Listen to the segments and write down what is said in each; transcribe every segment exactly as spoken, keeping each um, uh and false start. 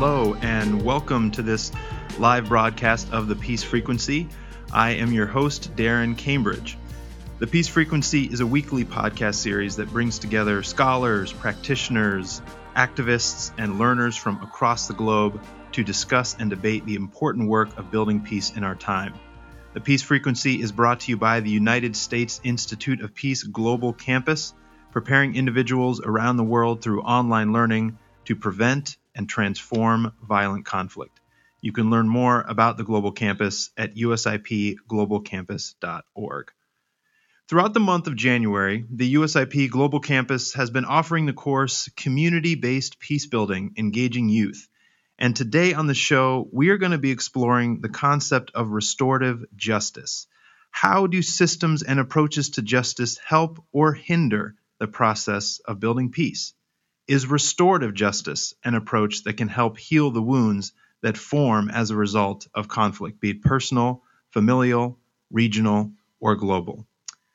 Hello, and welcome to this live broadcast of the Peace Frequency. I am your host, Darren Cambridge. The Peace Frequency is a weekly podcast series that brings together scholars, practitioners, activists, and learners from across the globe to discuss and debate the important work of building peace in our time. The Peace Frequency is brought to you by the United States Institute of Peace Global Campus, preparing individuals around the world through online learning to prevent and transform violent conflict. You can learn more about the Global Campus at u s i p global campus dot org. Throughout the month of January, the U S I P Global Campus has been offering the course Community-Based Peacebuilding, Engaging Youth. And today on the show, we are going to be exploring the concept of restorative justice. How do systems and approaches to justice help or hinder the process of building peace? Is restorative justice an approach that can help heal the wounds that form as a result of conflict, be it personal, familial, regional, or global?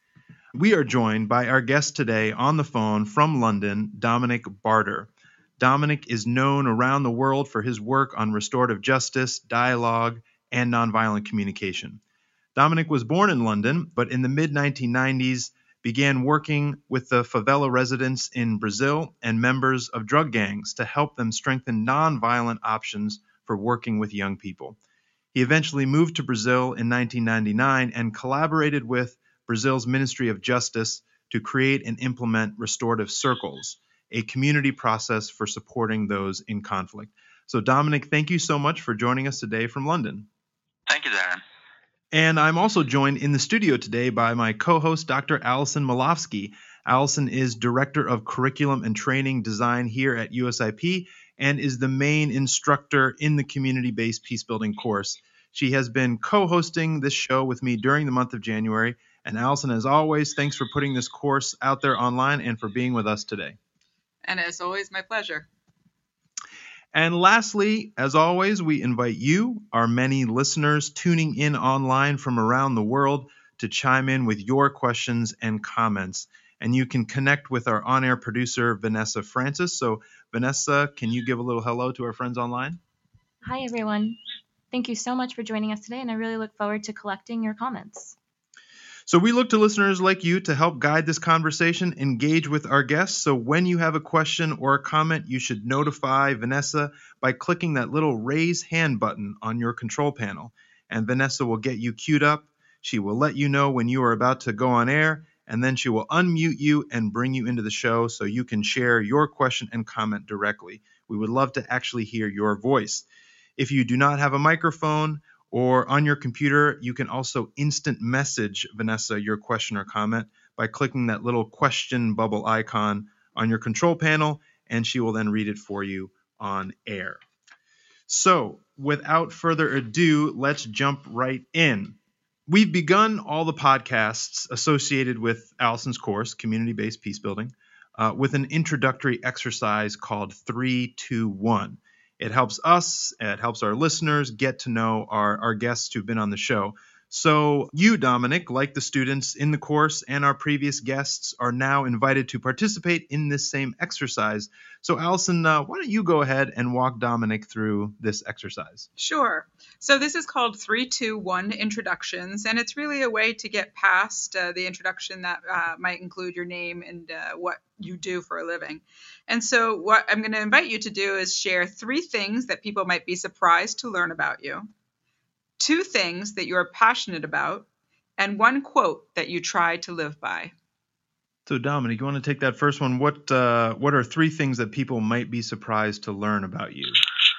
We are joined by our guest today on the phone from London, Dominic Barter. Dominic is known around the world for his work on restorative justice, dialogue, and nonviolent communication. Dominic was born in London, but in the mid nineteen nineties began working with the favela residents in Brazil and members of drug gangs to help them strengthen nonviolent options for working with young people. He eventually moved to Brazil in nineteen ninety-nine and collaborated with Brazil's Ministry of Justice to create and implement restorative circles, a community process for supporting those in conflict. So Dominic, thank you so much for joining us today from London. Thank you, Darren. And I'm also joined in the studio today by my co-host, Doctor Allison Malofsky. Allison is Director of Curriculum and Training Design here at U S I P and is the main instructor in the community-based peacebuilding course. She has been co-hosting this show with me during the month of January. And Allison, as always, thanks for putting this course out there online and for being with us today. And as always, my pleasure. And lastly, as always, we invite you, our many listeners tuning in online from around the world, to chime in with your questions and comments. And you can connect with our on-air producer, Vanessa Francis. So, Vanessa, can you give a little hello to our friends online? Hi, everyone. Thank you so much for joining us today, and I really look forward to collecting your comments. So we look to listeners like you to help guide this conversation, engage with our guests. So when you have a question or a comment, you should notify Vanessa by clicking that little raise hand button on your control panel. And Vanessa will get you queued up. She will let you know when you are about to go on air, and then she will unmute you and bring you into the show so you can share your question and comment directly. We would love to actually hear your voice. If you do not have a microphone, or on your computer, you can also instant message Vanessa your question or comment by clicking that little question bubble icon on your control panel, and she will then read it for you on air. So, without further ado, let's jump right in. We've begun all the podcasts associated with Allison's course, Community-Based Peacebuilding, uh, with an introductory exercise called three two one. It helps us, it helps our listeners get to know our, our guests who've been on the show. So you, Dominic, like the students in the course and our previous guests, are now invited to participate in this same exercise. So Allison, uh, why don't you go ahead and walk Dominic through this exercise? Sure. So this is called three two one Introductions, and it's really a way to get past uh, the introduction that uh, might include your name and uh, what you do for a living. And so what I'm going to invite you to do is share three things that people might be surprised to learn about you, two things that you're passionate about, and one quote that you try to live by. So Dominic, you want to take that first one? What uh, what are three things that people might be surprised to learn about you?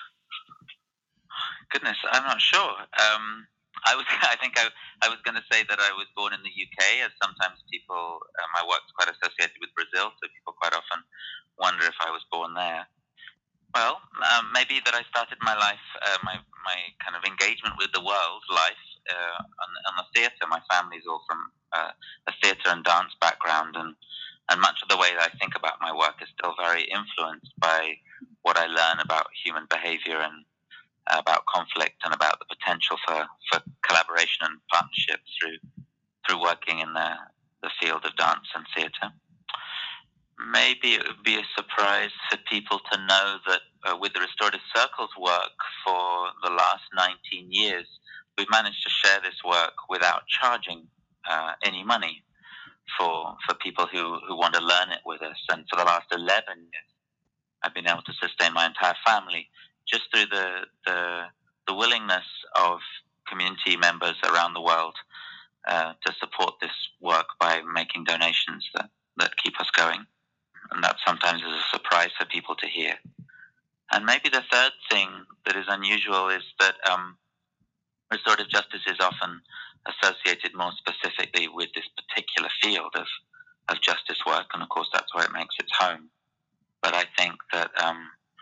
Goodness, I'm not sure. Um, I was, I think I, I was going to say that I was born in the U K, as sometimes people, uh, my work's quite associated with Brazil, so people quite often wonder if I was born there. Well, um, maybe that I started my life, uh, my my kind of engagement with the world life uh, on, on the theatre. My family's all from uh, a theatre and dance background, and, and much of the way that I think about my work is still very influenced by what I learn about human behaviour and uh, about conflict and about the potential for, for collaboration and partnership through through working in the, the field of dance and theatre. Maybe it would be a surprise for people to know that uh, with the Restorative Circles work for the last nineteen years, we've managed to share this work without charging uh, any money for for people who, who want to learn it with us. And for the last eleven years, I've been able to sustain my entire family just through the the, the willingness of community members around the world uh, to support this work by making donations that, that keep us going. And that sometimes is a surprise for people to hear. And maybe the third thing that is unusual is that um, restorative justice is often associated more specifically with this particular field of, of justice work, and of course that's where it makes its home. But I think that um,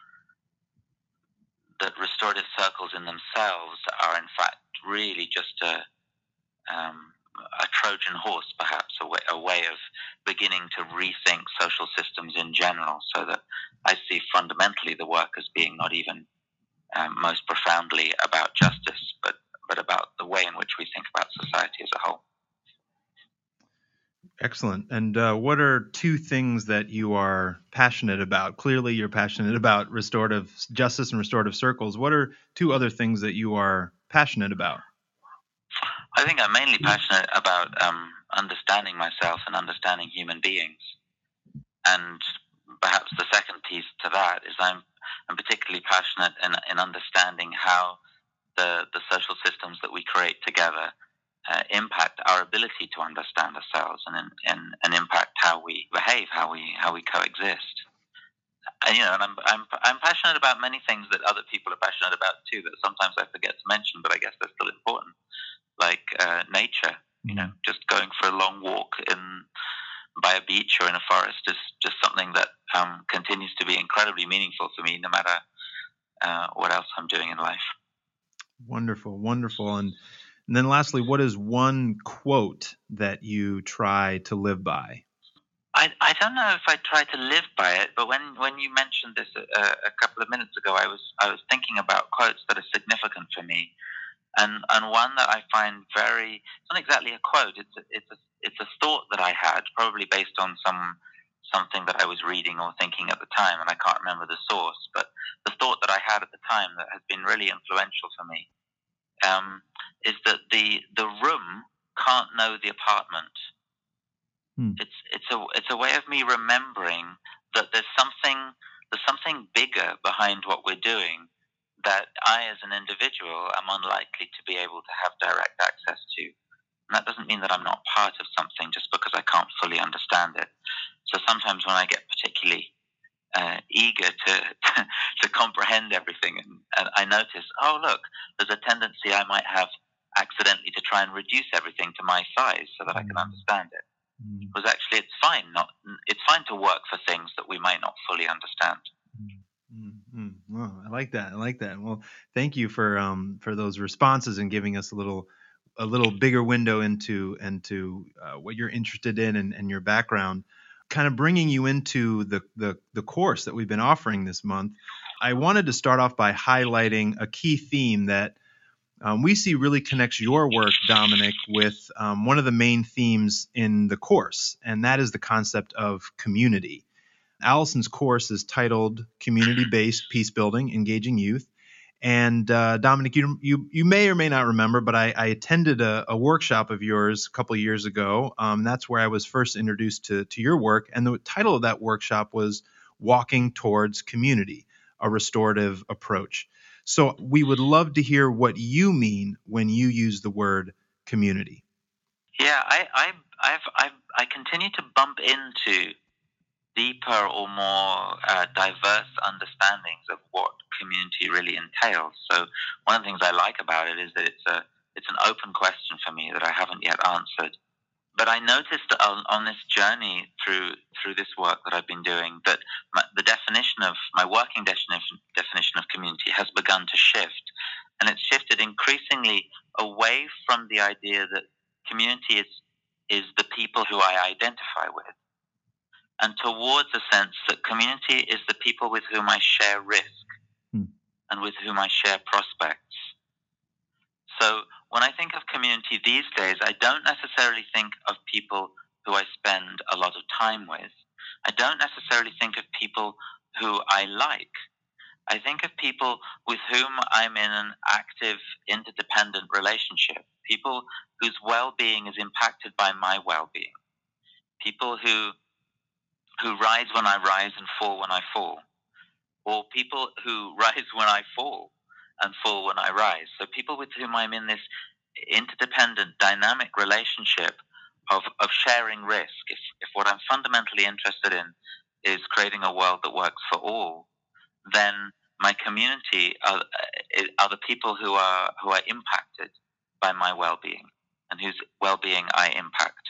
that restorative circles in themselves are in fact really just a um, a Trojan horse, perhaps, a way, a way of beginning to rethink social systems in general, so that I see fundamentally the work as being not even um, most profoundly about justice, but, but about the way in which we think about society as a whole. Excellent. And uh, what are two things that you are passionate about? Clearly, you're passionate about restorative justice and restorative circles. What are two other things that you are passionate about? I think I'm mainly passionate about um, understanding myself and understanding human beings. And perhaps the second piece to that is I'm, I'm particularly passionate in, in understanding how the, the social systems that we create together uh, impact our ability to understand ourselves and, and, and impact how we behave, how we how we coexist. And, you know, and I'm, I'm I'm passionate about many things that other people are passionate about too, that sometimes I forget to mention, but I guess they're still important. Like uh, nature, you know, just going for a long walk in by a beach or in a forest is just something that um, continues to be incredibly meaningful for me, no matter uh, what else I'm doing in life. Wonderful, wonderful. And, and then lastly, what is one quote that you try to live by? I, I don't know if I try to live by it, but when, when you mentioned this a, a couple of minutes ago, I was I was thinking about quotes that are significant for me. And and one that I find very, it's not exactly a quote, it's a, it's a, it's a thought that I had, probably based on some something that I was reading or thinking at the time, and I can't remember the source, but the thought that I had at the time that has been really influential for me um, is that the the room can't know the apartment. Hmm. It's it's a it's a way of me remembering that there's something there's something bigger behind what we're doing that I, as an individual, am unlikely to be able to have direct access to. And that doesn't mean that I'm not part of something just because I can't fully understand it. So sometimes when I get particularly uh, eager to, to to comprehend everything, and, and I notice, oh, look, there's a tendency I might have accidentally to try and reduce everything to my size so that I can understand it. Mm. Because actually it's fine not it's fine to work for things that we might not fully understand. Mm-hmm. Well, I like that. I like that. Well, thank you for um for those responses and giving us a little a little bigger window into into uh, what you're interested in and, and your background. Kind of bringing you into the, the the course that we've been offering this month. I wanted to start off by highlighting a key theme that um, we see really connects your work, Dominic, with um, one of the main themes in the course, and that is the concept of community. Allison's course is titled Community-Based Peace Building, Engaging Youth. And uh, Dominic, you, you you may or may not remember, but I, I attended a, a workshop of yours a couple of years ago. Um, that's where I was first introduced to, to your work. And the title of that workshop was Walking Towards Community, a Restorative Approach. So we would love to hear what you mean when you use the word community. Yeah, I I I've, I've, I continue to bump into deeper or more uh, diverse understandings of what community really entails. So one of the things I like about it is that it's a it's an open question for me that I haven't yet answered. But I noticed on, on this journey through through this work that I've been doing that my, the definition of my working definition definition of community has begun to shift, and it's shifted increasingly away from the idea that community is is the people who I identify with, and towards a sense that community is the people with whom I share risk hmm. and with whom I share prospects. So when I think of community these days, I don't necessarily think of people who I spend a lot of time with. I don't necessarily think of people who I like. I think of people with whom I'm in an active, interdependent relationship, people whose well-being is impacted by my well-being, people who who rise when I rise and fall when I fall, or people who rise when I fall and fall when I rise. So people with whom I'm in this interdependent, dynamic relationship of, of sharing risk. If, if what I'm fundamentally interested in is creating a world that works for all, then my community are, are the people who are who are impacted by my well-being and whose well-being I impact.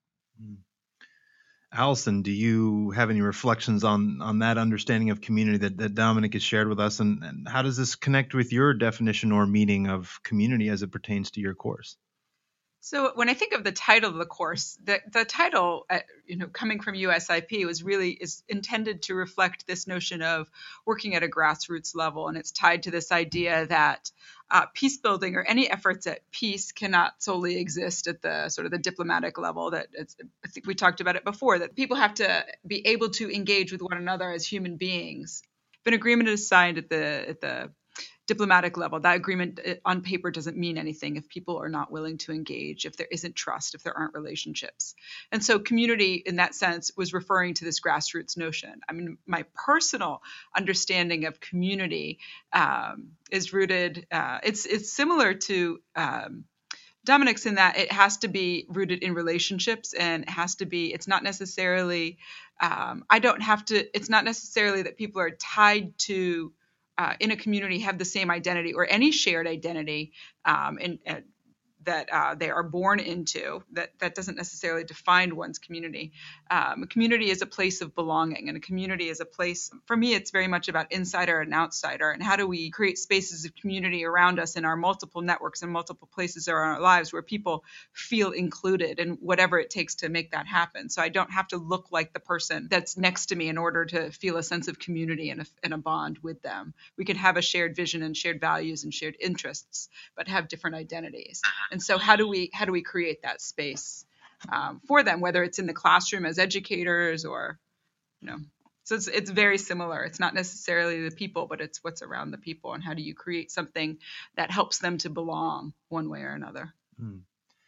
Allison, do you have any reflections on on that understanding of community that, that Dominic has shared with us, and, and how does this connect with your definition or meaning of community as it pertains to your course? So when I think of the title of the course, the, the title, uh, you know, coming from U S I P was really is intended to reflect this notion of working at a grassroots level. And it's tied to this idea that uh, peace building or any efforts at peace cannot solely exist at the sort of the diplomatic level. That it's, I think we talked about it before, that people have to be able to engage with one another as human beings. If an agreement is signed at the at the diplomatic level, that agreement on paper doesn't mean anything if people are not willing to engage, if there isn't trust, if there aren't relationships. And so community in that sense was referring to this grassroots notion. I mean, my personal understanding of community um, is rooted, uh, it's, it's similar to um, Dominic's in that it has to be rooted in relationships, and it has to be, it's not necessarily, um, I don't have to, it's not necessarily that people are tied to Uh, in a community have the same identity or any shared identity um, and, and that uh, they are born into, that that doesn't necessarily define one's community. Um, a community is a place of belonging, and a community is a place, for me, it's very much about insider and outsider, and how do we create spaces of community around us in our multiple networks and multiple places in our lives where people feel included, and whatever it takes to make that happen. So I don't have to look like the person that's next to me in order to feel a sense of community and a, and a bond with them. We can have a shared vision and shared values and shared interests, but have different identities. And so how do we how do we create that space um, for them, whether it's in the classroom as educators or, you know, so it's, it's very similar. It's not necessarily the people, but it's what's around the people, and how do you create something that helps them to belong one way or another. Hmm.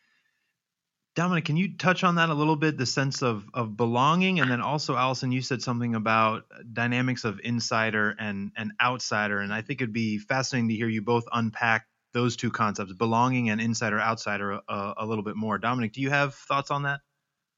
Dominic, can you touch on that a little bit, the sense of, of belonging? And then also, Allison, you said something about dynamics of insider and, and outsider. And I think it'd be fascinating to hear you both unpack those two concepts, belonging and insider outsider, uh, a little bit more. Dominic, do you have thoughts on that?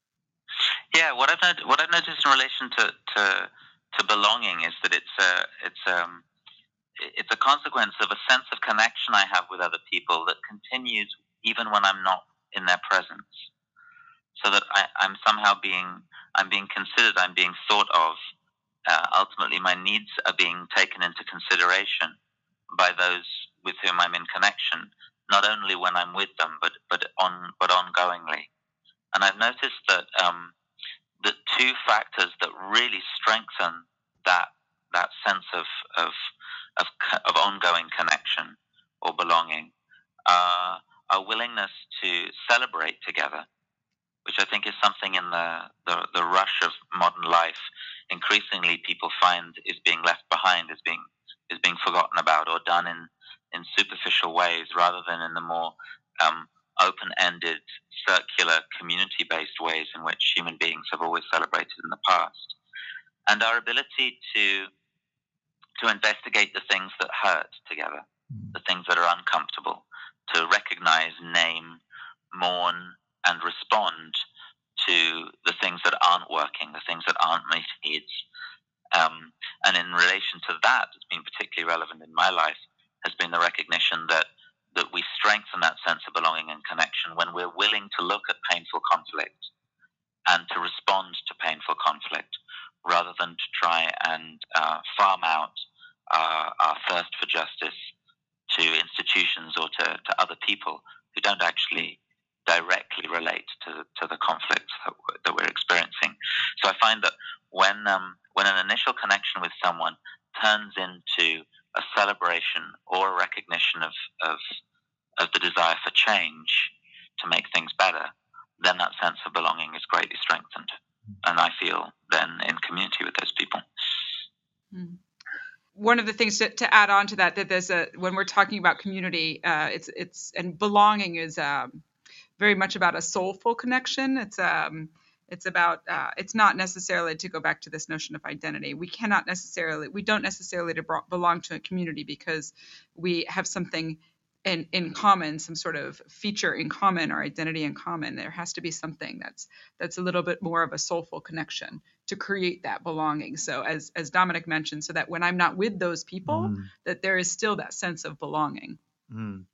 Yeah, what I've not- what I've noticed in relation to, to to belonging is that it's a it's um it's a consequence of a sense of connection I have with other people that continues even when I'm not in their presence. So that I, I'm somehow being I'm being considered, I'm being thought of. Uh, ultimately, my needs are being taken into consideration by those with whom I'm in connection, not only when I'm with them, but but on but ongoingly. And I've noticed that um, the two factors that really strengthen that that sense of of of, of ongoing connection or belonging are our willingness to celebrate together, which I think is something in the, the the rush of modern life increasingly people find is being left behind, is being is being forgotten about, or done in in superficial ways rather than in the more um, open-ended, circular, community-based ways in which human beings have always celebrated in the past. And our ability to to investigate the things that hurt together, the things that are uncomfortable, to recognize, name, mourn, and respond to the things that aren't working, the things that aren't meeting needs. Um, and in relation to that, it's been particularly relevant in my life, has been the recognition that that we strengthen that sense of belonging and connection when we're willing to look at painful conflict and to respond to painful conflict, rather than to try and uh, farm out uh, our thirst for justice to institutions or to, to other people who don't actually directly relate to, to the conflicts that we're, that we're experiencing. So I find that when um, when an initial connection with someone turns into a celebration or a recognition of, of of the desire for change to make things better, then that sense of belonging is greatly strengthened. And I feel then in community with those people. Mm. one of the things to, to add on to that, that there's a, when we're talking about community, uh, it's, it's, and belonging is um, very much about a soulful connection. It's, um, it's about, uh, it's not necessarily, to go back to this notion of identity. We cannot necessarily, we don't necessarily to belong to a community because we have something in, in common, some sort of feature in common or identity in common. There has to be something that's that's a little bit more of a soulful connection to create that belonging. So as as Dominic mentioned, so that when I'm not with those people, mm. that there is still that sense of belonging. Mm.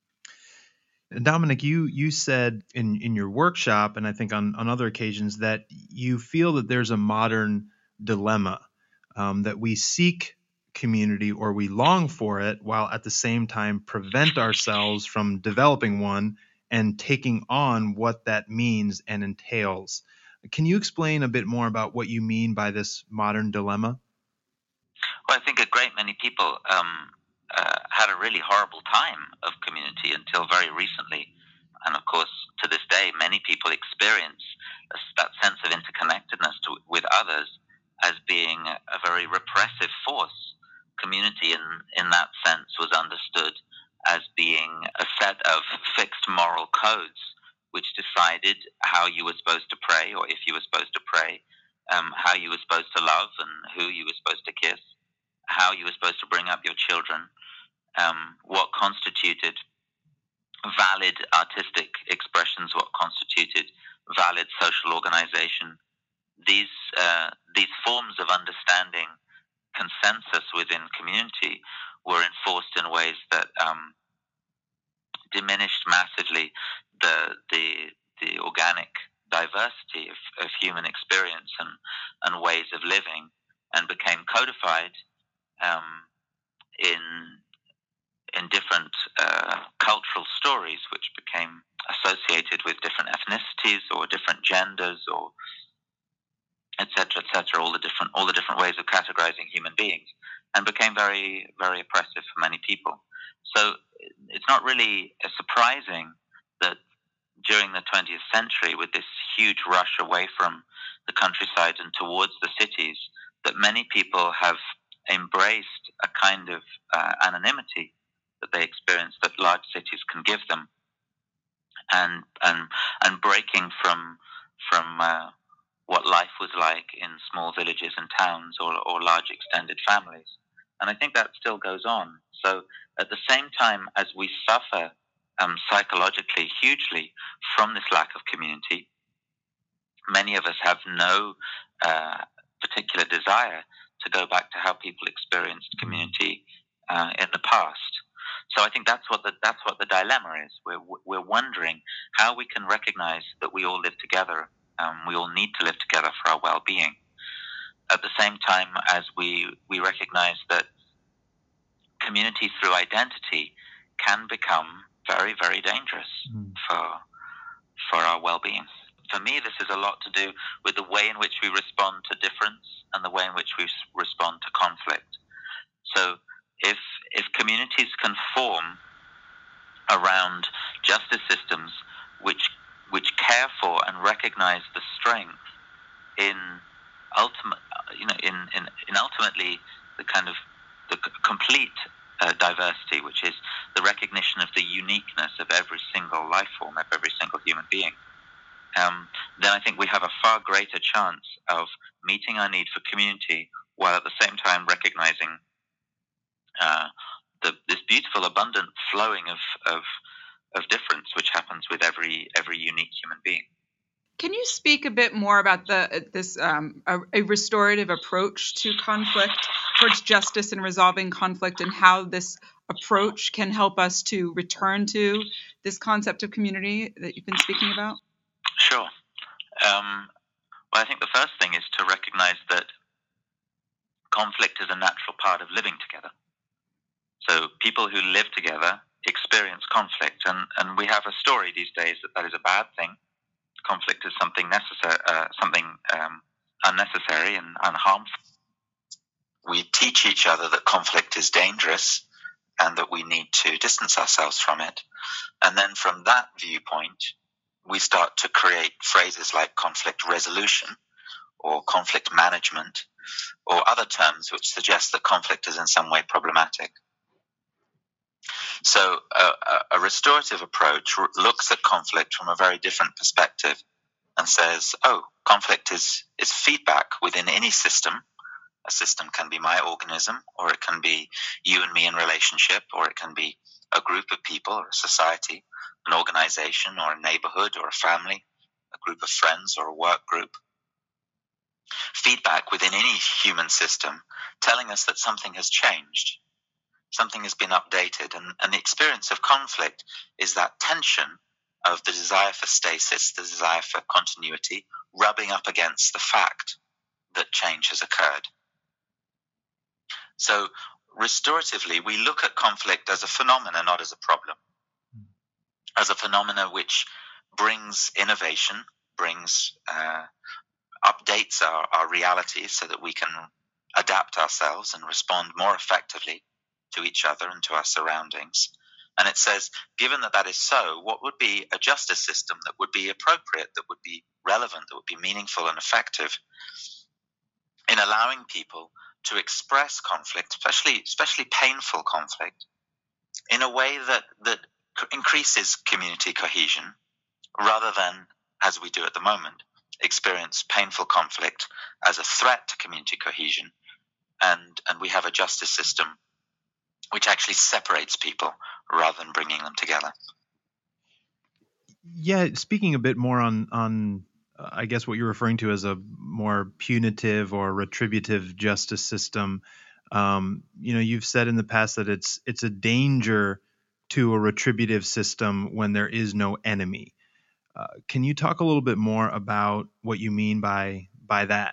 Dominic, you you said in, in your workshop, and I think on, on other occasions, that you feel that there's a modern dilemma, um, that we seek community or we long for it while at the same time prevent ourselves from developing one and taking on what that means and entails. Can you explain a bit more about what you mean by this modern dilemma? Well, I think a great many people um, uh, had a really horrible time of community until very recently. And of course, to this day, many people experience that sense of interconnectedness to, with others as being a very repressive force. Community in, in that sense was understood as being a set of fixed moral codes which decided how you were supposed to pray, or if you were supposed to pray, um, how you were supposed to love and who you were supposed to kiss, how you were supposed to bring up your children, um, what constituted valid artistic expressions, what constituted valid social organization. These, uh, these forms of understanding consensus within community were enforced in ways that um, diminished massively the the the organic diversity of, of human experience and, and ways of living, and became codified um, in in different uh, cultural stories, which became associated with different ethnicities or different genders or et cetera, et cetera, all the different all the different ways of categorizing human beings, and became very, very oppressive for many people. So it's not really surprising that during the twentieth century, with this huge rush away from the countryside and towards the cities, that many people have embraced a kind of uh, anonymity that they experience that large cities can give them, and and and breaking from from uh, what life was like in small villages and towns, or, or large extended families. And I think that still goes on. So at the same time as we suffer um, psychologically hugely from this lack of community, many of us have no uh, particular desire to go back to how people experienced community uh, in the past. So I think that's what the, that's what the dilemma is. We're, we're wondering how we can recognize that we all live together. Um, we all need to live together for our well-being. At the same time as we, we recognize that community through identity can become very, very dangerous mm. for, for our well-being. For me, this is a lot to do with the way in which we respond to difference and the way in which we respond to conflict. So if, if communities can form around justice systems which which care for and recognize the strength in ultimate, you know, in, in, in ultimately the kind of the c- complete uh, diversity, which is the recognition of the uniqueness of every single life form, of every single human being, um, then I think we have a far greater chance of meeting our need for community while at the same time recognizing uh, the, this beautiful, abundant flowing of, of of difference, which happens with every every unique human being. Can you speak a bit more about the this um, a, a restorative approach to conflict, towards justice and resolving conflict, and how this approach can help us to return to this concept of community that you've been speaking about? Sure. Um, well, I think the first thing is to recognize that conflict is a natural part of living together. So people who live together experience conflict, and, and we have a story these days that that is a bad thing. Conflict is something necessary, uh, something um, unnecessary and, and harmful. We teach each other that conflict is dangerous and that we need to distance ourselves from it. And then from that viewpoint, we start to create phrases like conflict resolution or conflict management, or other terms which suggest that conflict is in some way problematic. So uh, a restorative approach looks at conflict from a very different perspective and says, oh, conflict is, is feedback within any system. A system can be my organism, or it can be you and me in relationship, or it can be a group of people or a society, an organization or a neighborhood or a family, a group of friends or a work group. Feedback within any human system telling us that something has changed, something has been updated, and, and the experience of conflict is that tension of the desire for stasis, the desire for continuity, rubbing up against the fact that change has occurred. So restoratively, we look at conflict as a phenomena, not as a problem, as a phenomena which brings innovation, brings uh, updates our, our reality so that we can adapt ourselves and respond more effectively to each other and to our surroundings. And it says, given that that is so, what would be a justice system that would be appropriate, that would be relevant, that would be meaningful and effective in allowing people to express conflict, especially especially painful conflict, in a way that, that increases community cohesion, rather than, as we do at the moment, experience painful conflict as a threat to community cohesion, and, and we have a justice system which actually separates people rather than bringing them together. Yeah, speaking a bit more on on uh, I guess what you're referring to as a more punitive or retributive justice system. Um, you know, you've said in the past that it's it's a danger to a retributive system when there is no enemy. Uh, can you talk a little bit more about what you mean by by that?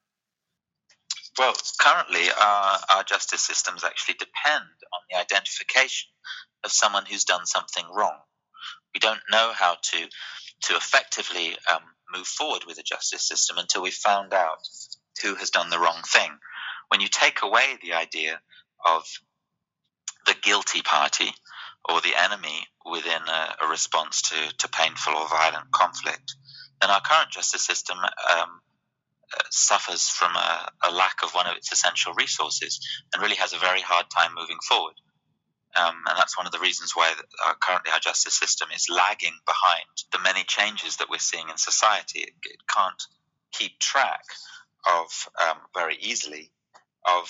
Well, currently our, our justice systems actually depend on the identification of someone who's done something wrong. We don't know how to to effectively um, move forward with a justice system until we've found out who has done the wrong thing. When you take away the idea of the guilty party or the enemy within a, a response to, to painful or violent conflict, then our current justice system um, uh, suffers from a, a lack of one of its essential resources and really has a very hard time moving forward. Um, and that's one of the reasons why our, currently our justice system is lagging behind the many changes that we're seeing in society. It, it can't keep track of um, very easily of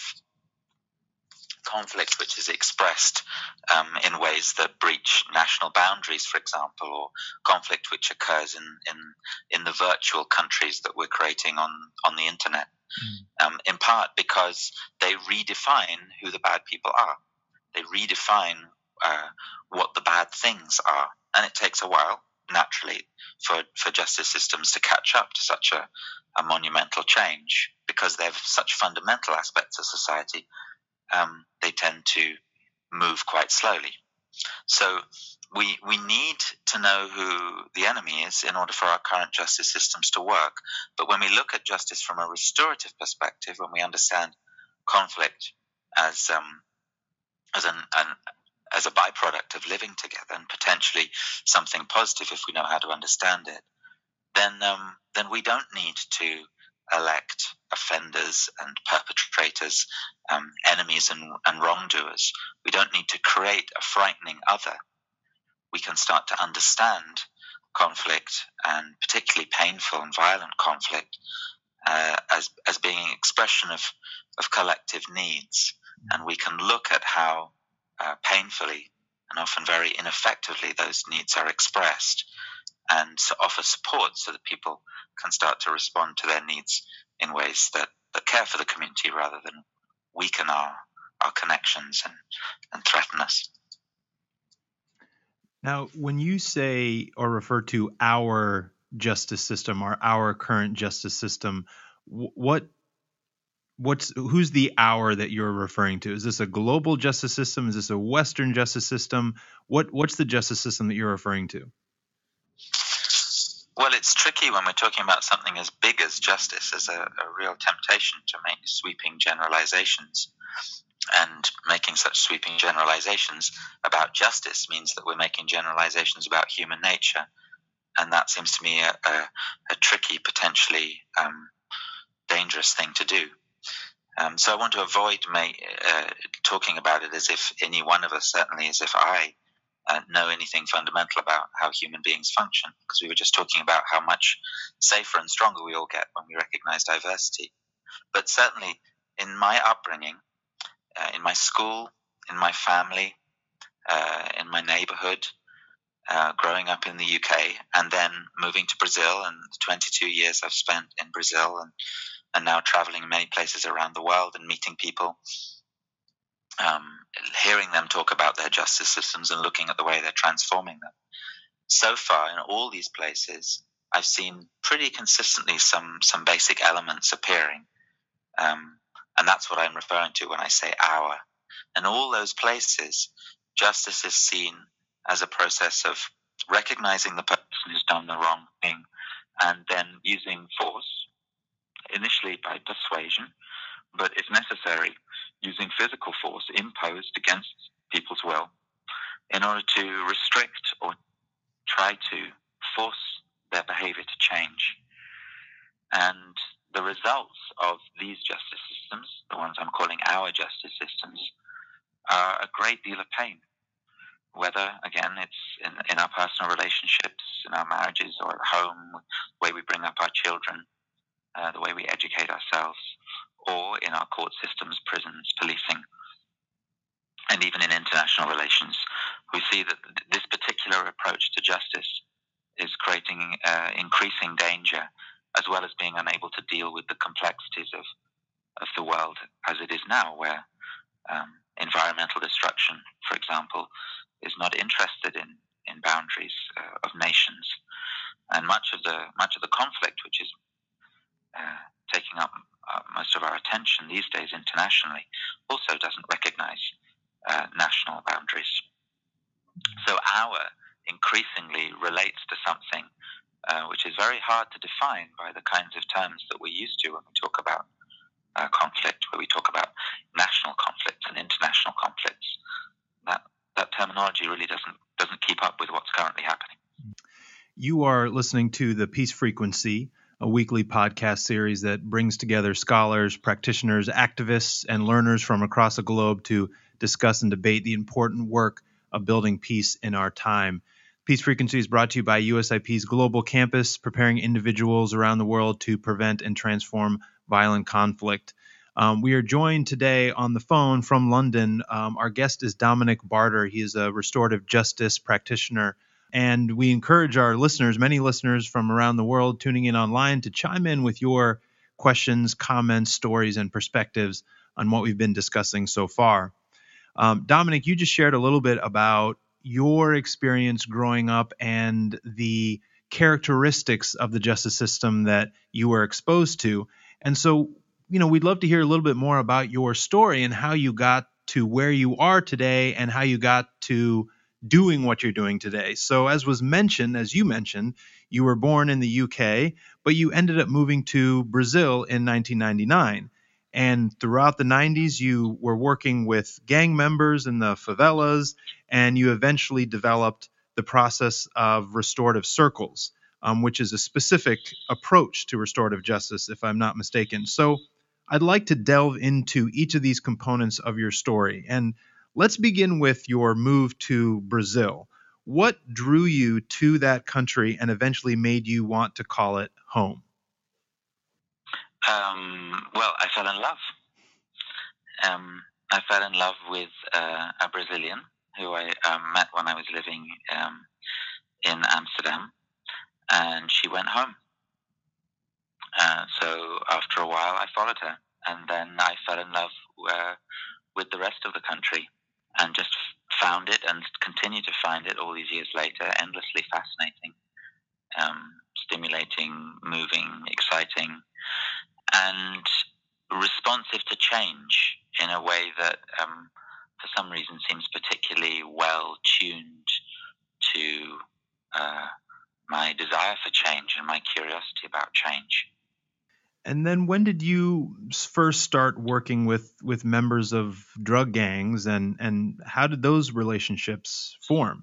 conflict which is expressed um, in ways that breach national boundaries, for example, or conflict which occurs in, in, in the virtual countries that we're creating on, on the internet, mm. um, in part because they redefine who the bad people are. They redefine uh, what the bad things are. And it takes a while, naturally, for, for justice systems to catch up to such a, a monumental change, because they have such fundamental aspects of society. Um, they tend to move quite slowly. So we we need to know who the enemy is in order for our current justice systems to work. But when we look at justice from a restorative perspective, when we understand conflict as um, as an, an as a byproduct of living together and potentially something positive if we know how to understand it, then um, then we don't need to elect offenders and perpetrators, um, enemies and, and wrongdoers. We don't need to create a frightening other. We can start to understand conflict, and particularly painful and violent conflict, uh, as as being an expression of, of collective needs. And we can look at how uh, painfully and often very ineffectively those needs are expressed, and to offer support so that people can start to respond to their needs in ways that, that care for the community rather than weaken our, our connections and, and threaten us. Now, when you say or refer to our justice system or our current justice system, what what's who's the our that you're referring to? Is this a global justice system? Is this a Western justice system? What what's the justice system that you're referring to? Well, it's tricky when we're talking about something as big as justice. There's a, a real temptation to make sweeping generalizations. And making such sweeping generalizations about justice means that we're making generalizations about human nature. And that seems to me a, a, a tricky, potentially um, dangerous thing to do. Um, so I want to avoid may, uh, talking about it as if any one of us, certainly as if I uh, know anything fundamental about how human beings function, because we were just talking about how much safer and stronger we all get when we recognize diversity. But certainly in my upbringing, uh, in my school, in my family, uh, in my neighborhood, uh, growing up in the U K, and then moving to Brazil, and twenty-two years I've spent in Brazil, and, and now traveling in many places around the world and meeting people, um, hearing them talk about their justice systems and looking at the way they're transforming them. So far, in all these places, I've seen pretty consistently some, some basic elements appearing. Um, and that's what I'm referring to when I say our. In all those places, justice is seen as a process of recognizing the person who's done the wrong thing and then using force, initially by persuasion, but if necessary, using physical force imposed against people's will in order to restrict or try to force their behavior to change. And the results of these justice systems, the ones I'm calling our justice systems, are a great deal of pain. Whether, again, it's in, in our personal relationships, in our marriages, or at home, the way we bring up our children, uh, the way we educate ourselves, or in our court systems, prisons, policing, and even in international relations, we see that this particular approach to justice is creating uh, increasing danger, as well as being unable to deal with the complexities of, of the world as it is now, where um, environmental destruction, for example, is not interested in, in boundaries uh, of nations. And much of the much of the conflict, which is uh, taking up uh, most of our attention these days internationally, also doesn't recognize uh, national boundaries. So our increasingly relates to something uh, which is very hard to define by the kinds of terms that we're used to when we talk about uh, conflict, where we talk about national conflicts and international conflicts. That that terminology really doesn't doesn't keep up with what's currently happening. You are listening to the Peace Frequency, a weekly podcast series that brings together scholars, practitioners, activists, and learners from across the globe to discuss and debate the important work of building peace in our time. Peace Frequency is brought to you by U S I P's Global Campus, preparing individuals around the world to prevent and transform violent conflict. Um, we are joined today on the phone from London. Um, our guest is Dominic Barter. He is a restorative justice practitioner. And we encourage our listeners, many listeners from around the world tuning in online, to chime in with your questions, comments, stories, and perspectives on what we've been discussing so far. Um, Dominic, you just shared a little bit about your experience growing up and the characteristics of the justice system that you were exposed to. And so, you know, we'd love to hear a little bit more about your story and how you got to where you are today and how you got to doing what you're doing today. So as was mentioned, as you mentioned, you were born in the U K, but you ended up moving to Brazil in nineteen ninety-nine. And throughout the nineties, you were working with gang members in the favelas, and you eventually developed the process of restorative circles, um, which is a specific approach to restorative justice, if I'm not mistaken. So I'd like to delve into each of these components of your story. And let's begin with your move to Brazil. What drew you to that country and eventually made you want to call it home? Um, well, I fell in love. Um, I fell in love with uh, a Brazilian who I um, met when I was living um, in Amsterdam, and she went home. Uh, so after a while, I followed her, and then I fell in love uh, with the rest of the country, and just found it and continue to find it all these years later endlessly fascinating, um, stimulating, moving, exciting, and responsive to change in a way that um, for some reason seems particularly well tuned to uh, my desire for change and my curiosity about change. And then when did you first start working with, with members of drug gangs, and, and how did those relationships form?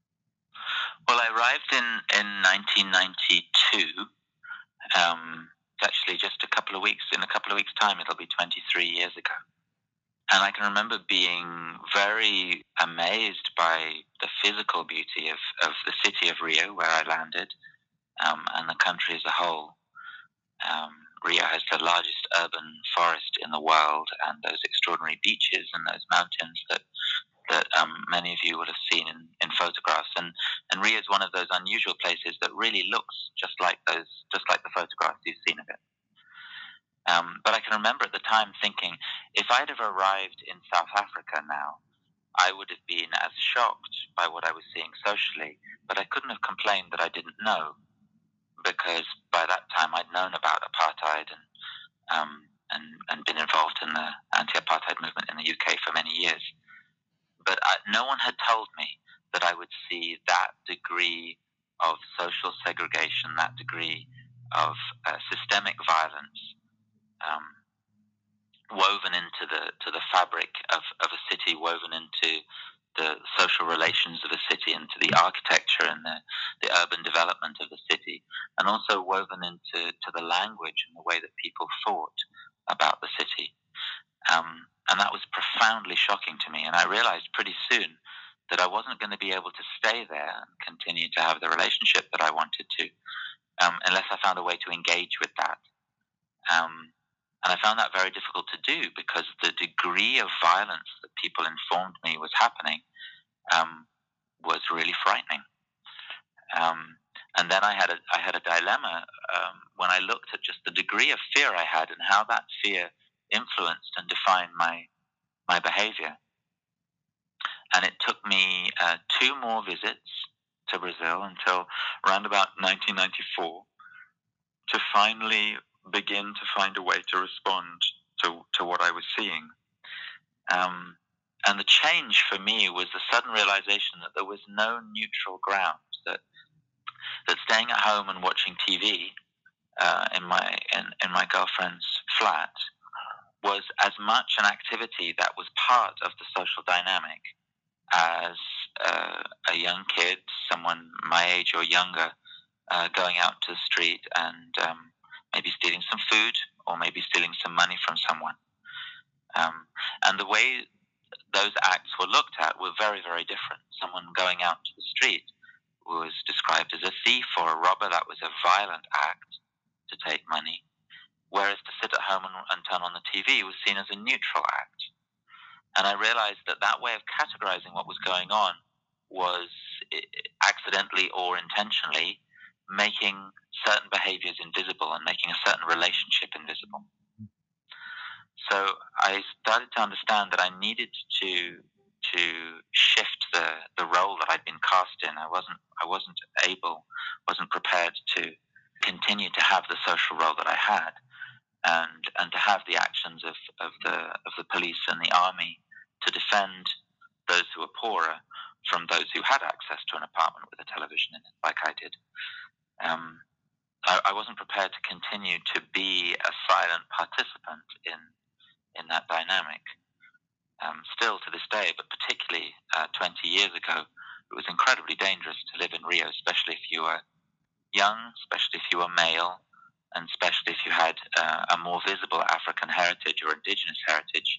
Well, I arrived in, in nineteen ninety-two, um, It's actually just a couple of weeks, in a couple of weeks' time, it'll be twenty-three years ago. And I can remember being very amazed by the physical beauty of, of the city of Rio, where I landed, um, and the country as a whole. Um, Rio has the largest urban forest in the world, and those extraordinary beaches and those mountains that that um, many of you would have seen in, in photographs. And, and Rio is one of those unusual places that really looks just like those, just like the photographs you've seen of it. Um, but I can remember at the time thinking, if I'd have arrived in South Africa now, I would have been as shocked by what I was seeing socially, but I couldn't have complained that I didn't know, because by that time I'd known about apartheid and um, and, and been involved in the anti-apartheid movement in the U K for many years. But I, no one had told me that I would see that degree of social segregation, that degree of uh, systemic violence um, woven into the to the fabric of, of a city, woven into the social relations of a city, into the architecture and the, the urban development of the city, and also woven into to the language and the way that people thought about the city. Um, and that was profoundly shocking to me. And I realized pretty soon that I wasn't going to be able to stay there and continue to have the relationship that I wanted to, um, unless I found a way to engage with that. Um, and I found that very difficult to do, because the degree of violence that people informed me was happening um, was really frightening. Um, and then I had a, I had a dilemma um, when I looked at just the degree of fear I had and how that fear influenced and defined my my behavior. And it took me uh, two more visits to Brazil until around about nineteen ninety-four to finally begin to find a way to respond to, to what I was seeing. Um, and the change for me was the sudden realization that there was no neutral ground, that that staying at home and watching T V uh, in my in, in my girlfriend's flat was as much an activity that was part of the social dynamic as uh, a young kid, someone my age or younger, uh, going out to the street and um, maybe stealing some food or maybe stealing some money from someone. Um, and the way those acts were looked at were very, very different. Someone going out to the street was described as a thief or a robber. That was a violent act to take money. Whereas to sit at home and, and turn on the T V was seen as a neutral act. And I realized that that way of categorizing what was going on was accidentally or intentionally making certain behaviors invisible and making a certain relationship invisible. So I started to understand that I needed to to shift the, the role that I'd been cast in. I wasn't I wasn't able, wasn't prepared to continue to have the social role that I had. And, and to have the actions of, of the of the police and the army to defend those who were poorer from those who had access to an apartment with a television in it, like I did. Um, I, I wasn't prepared to continue to be a silent participant in in that dynamic. Um, still to this day, but particularly uh, twenty years ago, it was incredibly dangerous to live in Rio, especially if you were young, especially if you were male, and especially if you had uh, a more visible African heritage or indigenous heritage.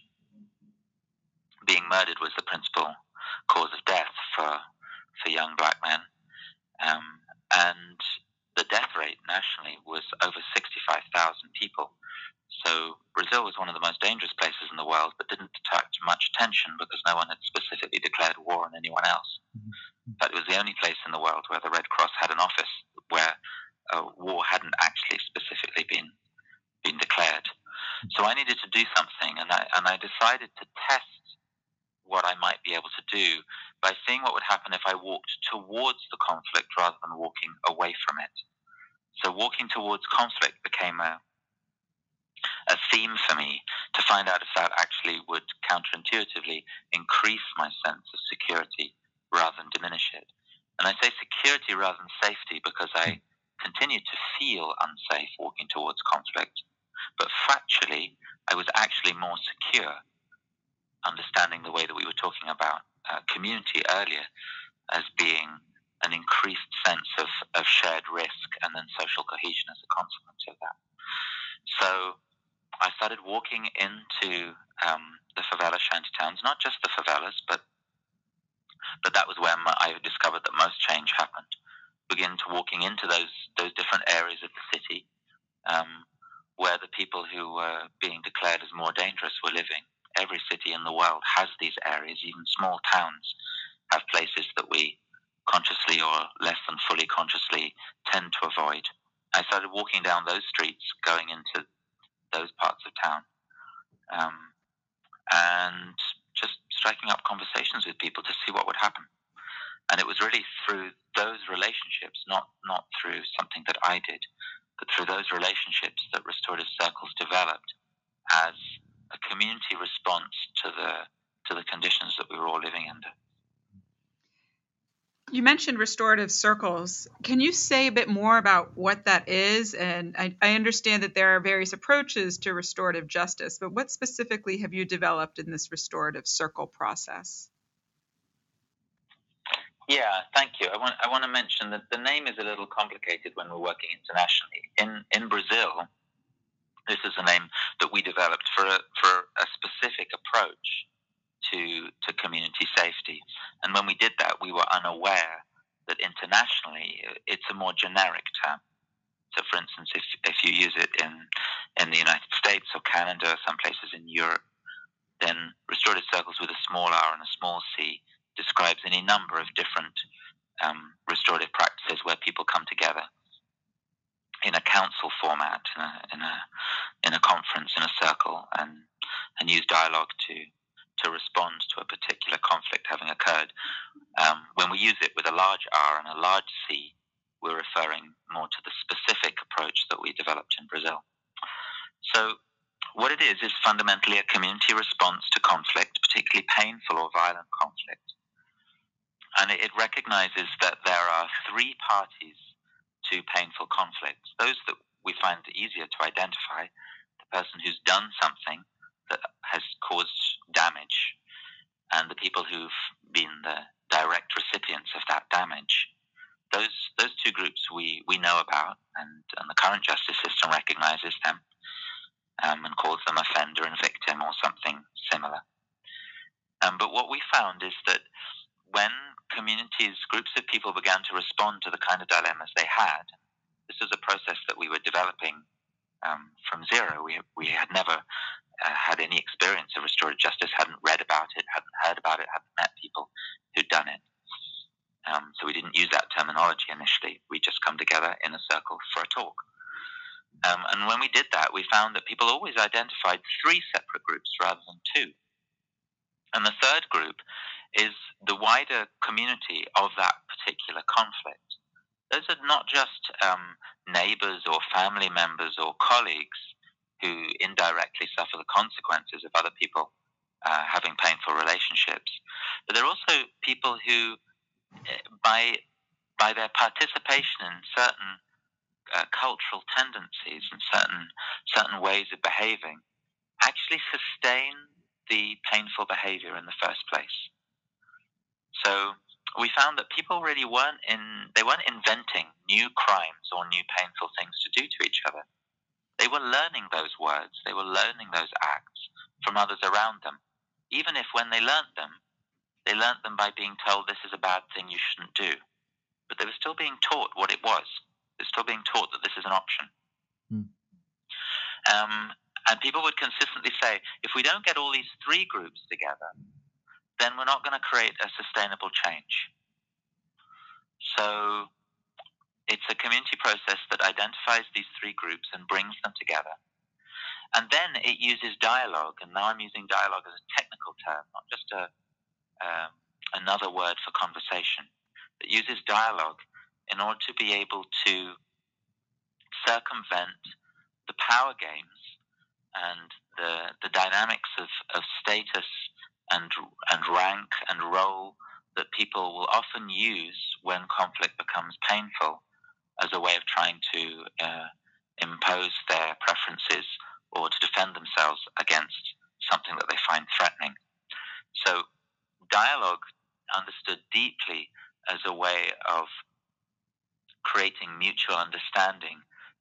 Being murdered was the principal cause of death for for young black men. Um, and the death rate nationally was over sixty-five thousand people. So Brazil was one of the most dangerous places in the world, but didn't attract much attention because no one had specifically declared war on anyone else. In fact, it was the only place in the world where the Red Cross had an office where uh, war hadn't actually specifically been been declared. So I needed to do something, and I and I decided to test what I might be able to do by seeing what would happen if I walked towards the conflict rather than walking away from it. So walking towards conflict became a a theme for me to find out if that actually would counterintuitively increase my sense of security rather than diminish it. And I say security rather than safety because I continued to feel unsafe walking towards conflict, but factually I was actually more secure, understanding the way that we were talking about uh, community earlier as being an increased sense of, of shared risk and then social cohesion as a consequence of that. So I started walking into um, the favela shantytowns, not just the favelas, but but that was where my, I discovered that most change happened. Begin to walking into those those different areas of the city um, where the people who were being declared as more dangerous were living. Every city in the world has these areas. Even small towns have places that we consciously or less than fully consciously tend to avoid. I started walking down those streets, going into those parts of town, um, and just striking up conversations with people to see what would happen. And it was really through those relationships, not, not through something that I did, but through those relationships that Restorative Circles developed as a community response to the to the conditions that we were all living under. You mentioned restorative circles. Can you say a bit more about what that is? And I, I understand that there are various approaches to restorative justice, but what specifically have you developed in this restorative circle process? Yeah, thank you. I want I want to mention that the name is a little complicated when we're working internationally. In in Brazil, this is a name that we developed for a, for a specific approach to to community safety. And when we did that, we were unaware that internationally it's a more generic term. So, for instance, if if you use it in in the United States or Canada or some places in Europe, then restorative circles with a small r and a small c describes any number of different um, restorative practices where people come together in a council format, in a in a, in a conference, in a circle, and and use dialogue to to respond to a particular conflict having occurred. Um, when we use it with a large R and a large C, we're referring more to the specific approach that we developed in Brazil. So what it is is fundamentally a community response to conflict, particularly painful or violent conflict. And it recognizes that there are three parties to painful conflicts. Those that we find easier to identify, the person who's done something that has caused damage, and the people who've been the direct recipients of that damage. Those those two groups we, we know about, and, and the current justice system recognizes them um, and calls them offender and victim or something similar. Um, but what we found is that when communities, groups of people began to respond to the kind of dilemmas they had, this was a process that we were developing um, from zero. We, we had never uh, had any experience of restorative justice, hadn't read about it, hadn't heard about it, hadn't met people who'd done it. Um, so we didn't use that terminology initially. We just come together in a circle for a talk. Um, and when we did that, we found that people always identified three separate groups rather than two. And the third group is the wider community of that particular conflict. Those are not just um, neighbors or family members or colleagues who indirectly suffer the consequences of other people uh, having painful relationships, but they're also people who, by by their participation in certain uh, cultural tendencies and certain certain ways of behaving, actually sustain the painful behavior in the first place. So we found that people really weren't in, they weren't inventing new crimes or new painful things to do to each other. They were learning those words, they were learning those acts from others around them, even if when they learnt them, they learnt them by being told this is a bad thing you shouldn't do. But they were still being taught what it was. They were still being taught that this is an option. Hmm. Um, and people would consistently say, if we don't get all these three groups together, then we're not going to create a sustainable change. So it's a community process that identifies these three groups and brings them together. And then it uses dialogue, and now I'm using dialogue as a technical term, not just a, um, another word for conversation. It uses dialogue in order to be able to circumvent the power games and the, the dynamics of, of status and and rank and role that people will often use when conflict becomes painful as a way of trying to uh, impose their preferences or to defend themselves against something that they find threatening. So dialogue, understood deeply as a way of creating mutual understanding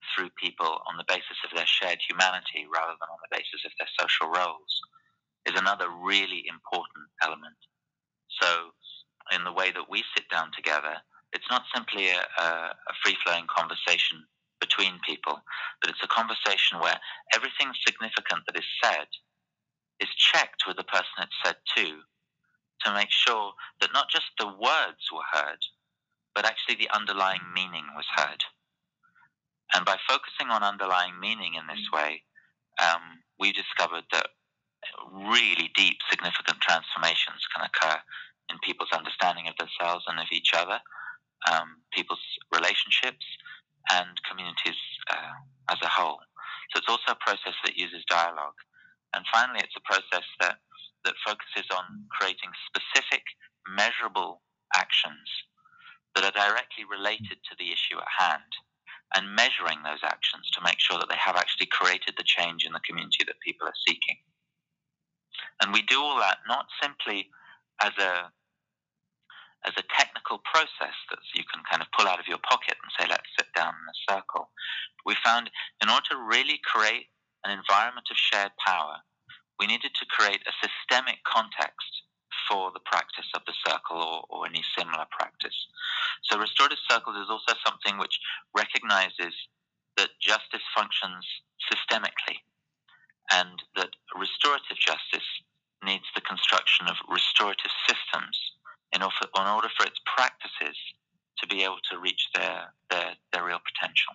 through people on the basis of their shared humanity rather than on the basis of their social roles is another really important element. So in the way that we sit down together, it's not simply a, a, a free-flowing conversation between people, but it's a conversation where everything significant that is said is checked with the person it's said to, to make sure that not just the words were heard, but actually the underlying meaning was heard. And by focusing on underlying meaning in this way, um, we discovered that really deep, significant transformations can occur in people's understanding of themselves and of each other, um, people's relationships, and communities uh, as a whole. So it's also a process that uses dialogue. And finally, it's a process that, that focuses on creating specific, measurable actions that are directly related to the issue at hand, and measuring those actions to make sure that they have actually created the change in the community that people are seeking. And we do all that not simply as a as a technical process that you can kind of pull out of your pocket and say, let's sit down in a circle. We found in order to really create an environment of shared power, we needed to create a systemic context for the practice of the circle or, or any similar practice. So restorative circles is also something which recognizes that justice functions systemically, and that restorative justice needs the construction of restorative systems in order, in order for its practices to be able to reach their, their, their real potential.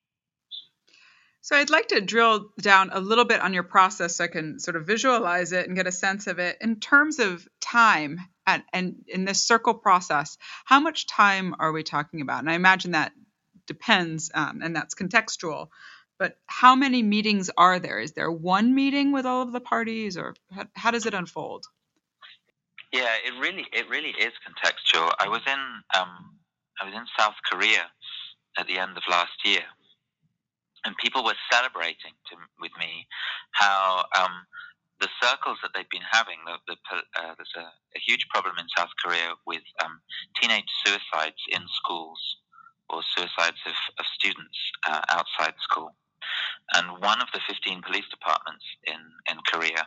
So I'd like to drill down a little bit on your process so I can sort of visualize it and get a sense of it. In terms of time and, and in this circle process, how much time are we talking about? And I imagine that depends, um, and that's contextual. But how many meetings are there? Is there one meeting with all of the parties, or how, how does it unfold? Yeah, it really it really is contextual. I was in um, I was in South Korea at the end of last year, and people were celebrating to, with me how um, the circles that they've been having. The, the, uh, there's a, a huge problem in South Korea with um, teenage suicides in schools, or suicides of, of students uh, outside school. And one of the fifteen police departments in, in Korea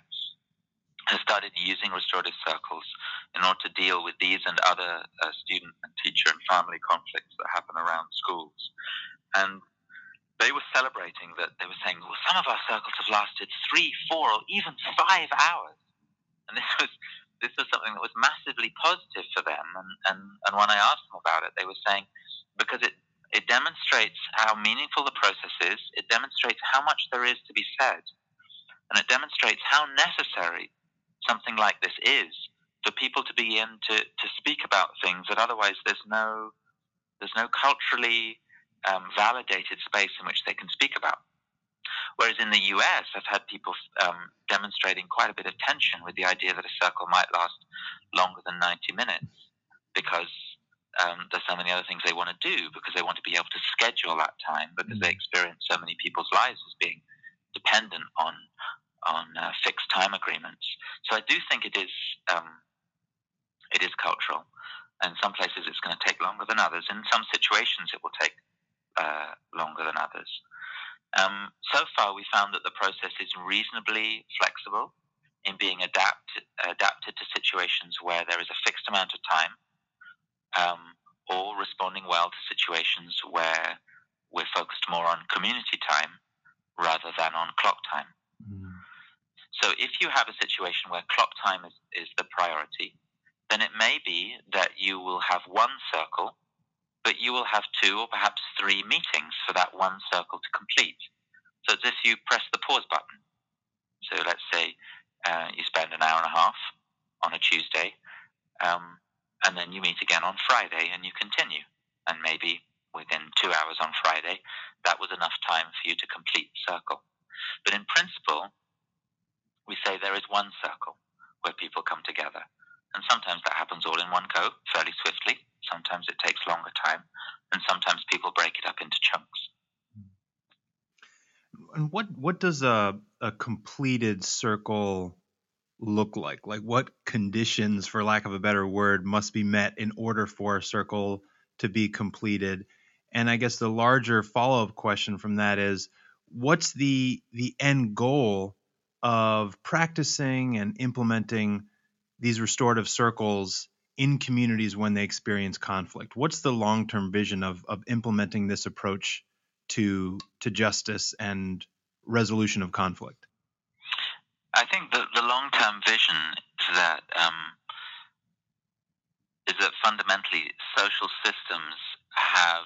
has started using restorative circles in order to deal with these and other uh, student and teacher and family conflicts that happen around schools. And they were celebrating that. They were saying, well, some of our circles have lasted three, four, or even five hours. And this was this was something that was massively positive for them. And, and, and when I asked them about it, they were saying, because it, it demonstrates how meaningful the process is, it demonstrates how much there is to be said, and it demonstrates how necessary something like this is for people to begin to, to speak about things that otherwise there's no there's no culturally um, validated space in which they can speak about. Whereas in the U S, I've had people um, demonstrating quite a bit of tension with the idea that a circle might last longer than ninety minutes because um, there's so many other things they want to do, because they want to be able to schedule that time, because they experience so many people's lives as being dependent on on uh, fixed time agreements. So I do think it is um, it is cultural. And some places it's going to take longer than others. In some situations it will take uh, longer than others. Um, so far we found that the process is reasonably flexible in being adapted, adapted to situations where there is a fixed amount of time, um, or responding well to situations where we're focused more on community time rather than on clock time. So if you have a situation where clock time is, is the priority, then it may be that you will have one circle, but you will have two or perhaps three meetings for that one circle to complete. So it's as if you press the pause button. So let's say uh, you spend an hour and a half on a Tuesday, um, and then you meet again on Friday and you continue. And maybe within two hours on Friday, that was enough time for you to complete the circle. But in principle, we say there is one circle where people come together. And sometimes that happens all in one go, fairly swiftly. Sometimes it takes longer time. And sometimes people break it up into chunks. And what, what does a, a completed circle look like? Like what conditions, for lack of a better word, must be met in order for a circle to be completed? And I guess the larger follow-up question from that is, what's the the end goal of practicing and implementing these restorative circles in communities when they experience conflict? What's the long-term vision of of implementing this approach to to justice and resolution of conflict? I think the, the long-term vision is that um, is that fundamentally social systems have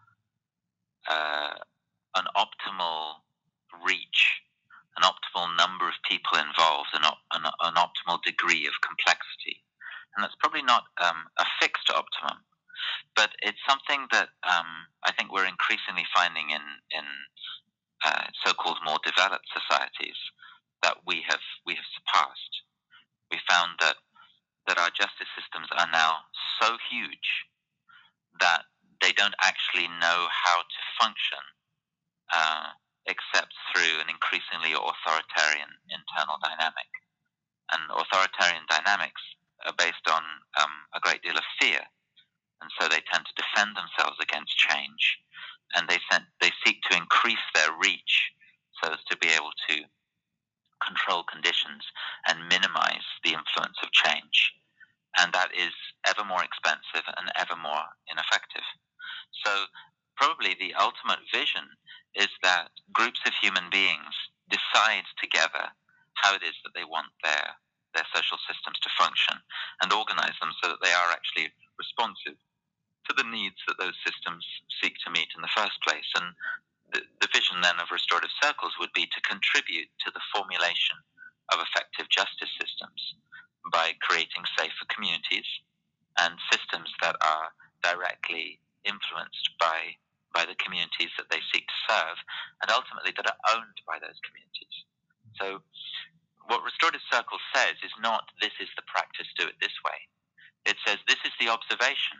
uh, an optimal reach, an optimal number of people involved, an, op- an, an optimal degree of complexity. And that's probably not um, a fixed optimum, but it's something that um, I think we're increasingly finding in, in uh, so-called more developed societies that we have we have surpassed. We found that that our justice systems are now so huge that they don't actually know how to function uh, except through an increasingly authoritarian internal dynamic. And authoritarian dynamics are based on um, a great deal of fear, and so they tend to defend themselves against change, and they sent, they seek to increase their reach so as to be able to control conditions and minimize the influence of change. And that is ever more expensive and ever more ineffective. So probably the ultimate vision is that groups of human beings decide together how it is that they want their, their social systems to function and organize them so that they are actually responsive to the needs that those systems seek to meet in the first place. And the, the vision then of restorative circles would be to contribute to the formulation of effective justice systems by creating safer communities and systems that are directly influenced by by the communities that they seek to serve, and ultimately that are owned by those communities. So what Restorative Circle says is not, this is the practice, do it this way. It says, this is the observation.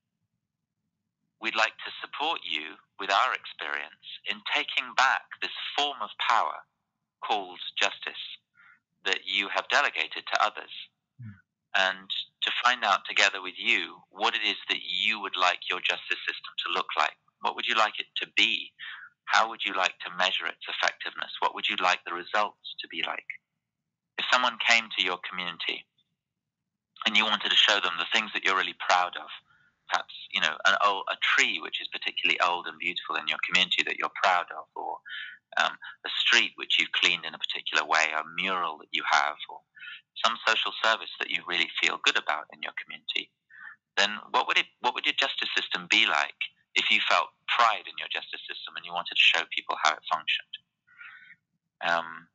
We'd like to support you with our experience in taking back this form of power called justice that you have delegated to others, mm. and to find out together with you what it is that you would like your justice system to look like. What would you like it to be? How would you like to measure its effectiveness? What would you like the results to be like? If someone came to your community and you wanted to show them the things that you're really proud of, perhaps, you know, an old, a tree which is particularly old and beautiful in your community that you're proud of, or um, a street which you've cleaned in a particular way, a mural that you have, or some social service that you really feel good about in your community, then what would it, what would your justice system be like if you felt pride in your justice system and you wanted to show people how it functioned? Um,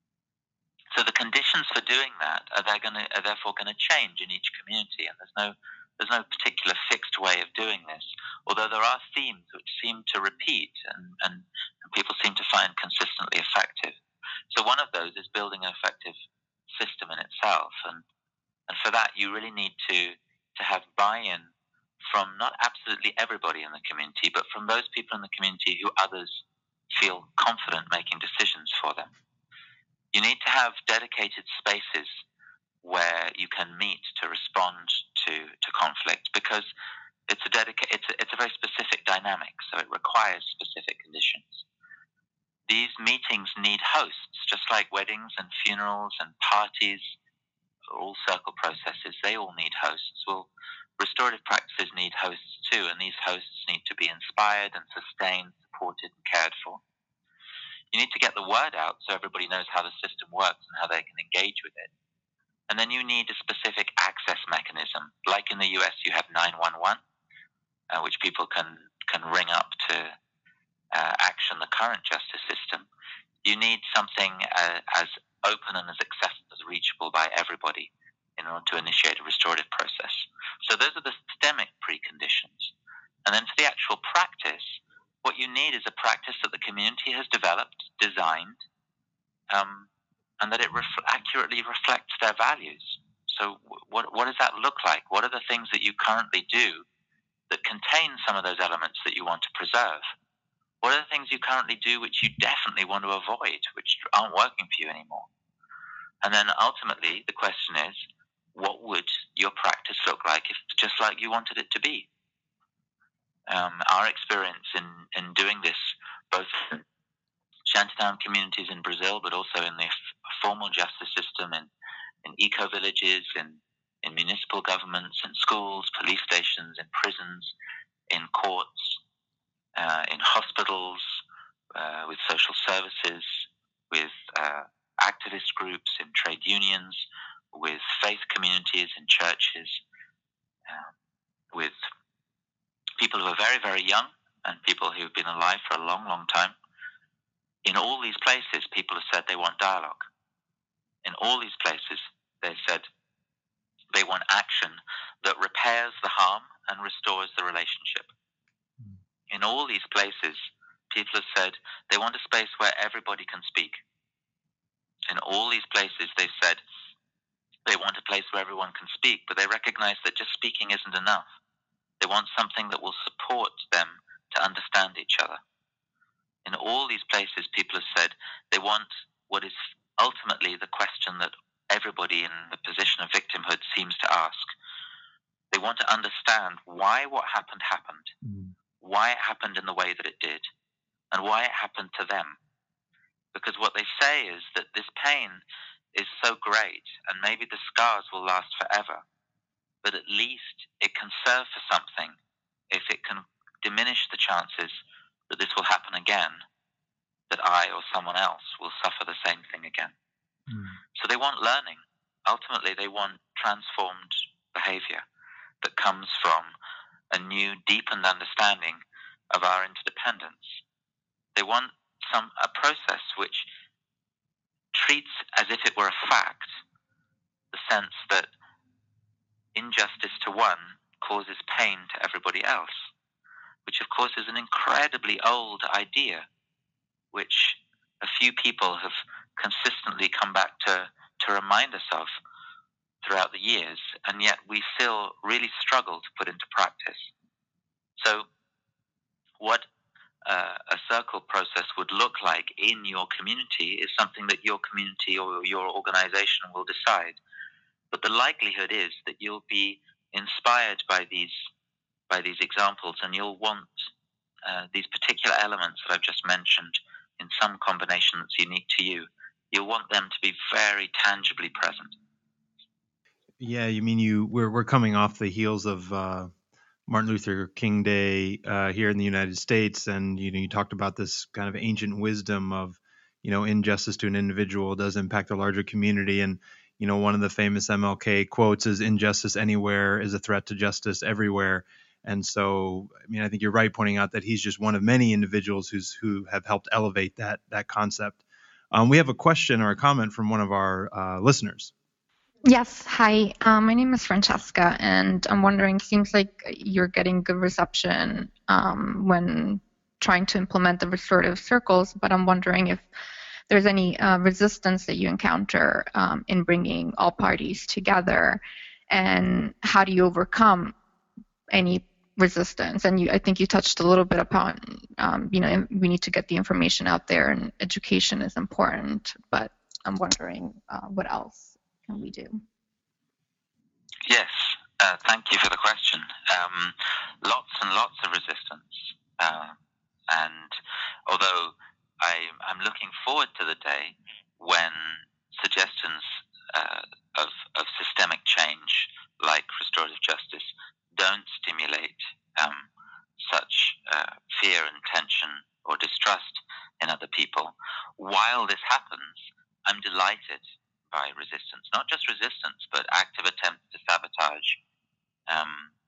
so the conditions for doing that are, they're gonna, are therefore going to change in each community, and there's no there's no particular fixed way of doing this, although there are themes which seem to repeat and, and, and people seem to find consistently effective. So one of those is building an effective system in itself, and, and for that you really need to, to have buy-in from not absolutely everybody in the community, but from those people in the community who others feel confident making decisions for them. You need to have dedicated spaces where you can meet to respond to, to conflict, because it's a dedica- it's a, it's a very specific dynamic, so it requires specific conditions. These meetings need hosts, just like weddings and funerals and parties, all circle processes, they all need hosts. Well, restorative practices need hosts too, and these hosts need to be inspired and sustained, supported and cared for. You need to get the word out so everybody knows how the system works and how they can engage with it. And then you need a specific access mechanism. Like in the U S, you have nine one one, uh, which people can, can ring up to uh, action the current justice system. You need something uh, as open and as accessible, as reachable by everybody in order to initiate a restorative process. So those are the systemic preconditions. And then for the actual practice, what you need is a practice that the community has developed, designed, um, and that it ref- accurately reflects their values. So what, what does that look like? What are the things that you currently do that contain some of those elements that you want to preserve? What are the things you currently do which you definitely want to avoid, which aren't working for you anymore? And then ultimately, the question is, what would your practice look like if just like you wanted it to be? Um, our experience in, in doing this, both in shantytown communities in Brazil, but also in the f- formal justice system, in, in eco-villages, in, in municipal governments, in schools, police stations, in prisons, in courts, uh, in hospitals, uh, with social services, with uh, activist groups, in trade unions, with faith communities, in churches, uh, with people who are very, very young and people who have been alive for a long, long time. In all these places, people have said they want dialogue. In all these places, they said they want action that repairs the harm and restores the relationship. In all these places, people have said they want a space where everybody can speak. In all these places, they said they want a place where everyone can speak, but they recognize that just speaking isn't enough. They want something that will support them to understand each other. In all these places, people have said they want what is ultimately the question that everybody in the position of victimhood seems to ask. They want to understand why what happened happened, mm. why it happened in the way that it did, and why it happened to them. Because what they say is that this pain is so great, and maybe the scars will last forever, but at least it can serve for something if it can diminish the chances that this will happen again, that I or someone else will suffer the same thing again. Mm. So they want learning. Ultimately, they want transformed behavior that comes from a new, deepened understanding of our interdependence. They want some a process which treats as if it were a fact the sense that injustice to one causes pain to everybody else, which of course is an incredibly old idea, which a few people have consistently come back to, to remind us of throughout the years, and yet we still really struggle to put into practice. So what uh, a circle process would look like in your community is something that your community or your organization will decide. But the likelihood is that you'll be inspired by these by these examples, and you'll want uh, these particular elements that I've just mentioned in some combination that's unique to you. You'll want them to be very tangibly present. Yeah, you mean you we're we're coming off the heels of uh, Martin Luther King Day uh, here in the United States, and you know you talked about this kind of ancient wisdom of you know injustice to an individual does impact a larger community, and you know one of the famous M L K quotes is "Injustice anywhere is a threat to justice everywhere." And so, I mean, I think you're right pointing out that he's just one of many individuals who's who have helped elevate that that concept. Um, we have a question or a comment from one of our uh, listeners. Yes, hi. Um, my name is Francesca, and I'm wondering, seems like you're getting good reception um, when trying to implement the restorative circles, but I'm wondering if there's any uh, resistance that you encounter um, in bringing all parties together, and how do you overcome any resistance? And you, I think you touched a little bit upon, um, you know, we need to get the information out there, and education is important, but I'm wondering uh, what else can we do? Yes, uh, thank you for the question. Um, lots and lots of resistance. Uh, and although I, I'm looking forward to the day when suggestions uh, of, of systemic change, like restorative justice, don't stimulate um, such uh, fear and tension or distrust in other people. While this happens, I'm delighted by resistance, not just resistance, but active attempts to sabotage um,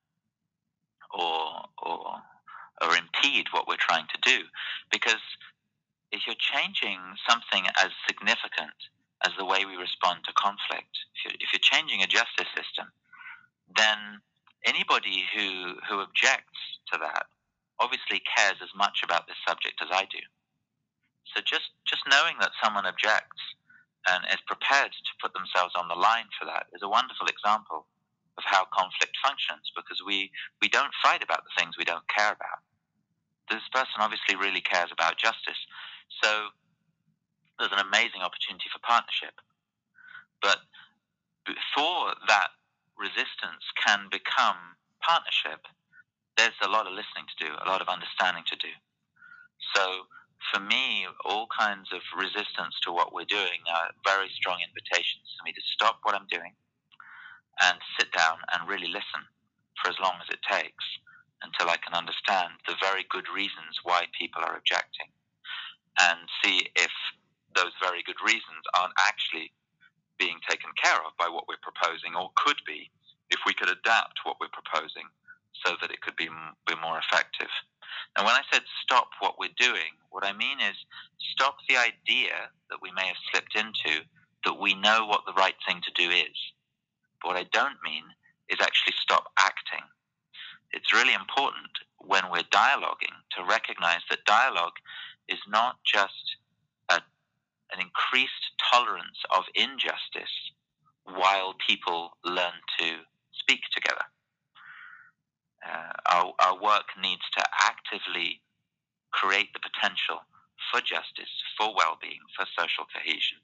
or, or or impede what we're trying to do. Because if you're changing something as significant as the way we respond to conflict, if you're, if you're changing a justice system, then anybody who who objects to that obviously cares as much about this subject as I do. So just just knowing that someone objects and is prepared to put themselves on the line for that is a wonderful example of how conflict functions, because we, we don't fight about the things we don't care about. This person obviously really cares about justice, so there's an amazing opportunity for partnership. But before that resistance can become partnership, there's a lot of listening to do, a lot of understanding to do. So for me, all kinds of resistance to what we're doing are very strong invitations for me to stop what I'm doing and sit down and really listen for as long as it takes until I can understand the very good reasons why people are objecting, and see if those very good reasons aren't actually being taken care of by what we're proposing, or could be if we could adapt what we're proposing so that it could be, be more effective. And when I said stop what we're doing, what I mean is stop the idea that we may have slipped into that we know what the right thing to do is. But what I don't mean is actually stop acting. It's really important when we're dialoguing to recognize that dialogue is not just a, an increased tolerance of injustice while people learn to speak together. Uh, our, our work needs to actively create the potential for justice, for well-being, for social cohesion,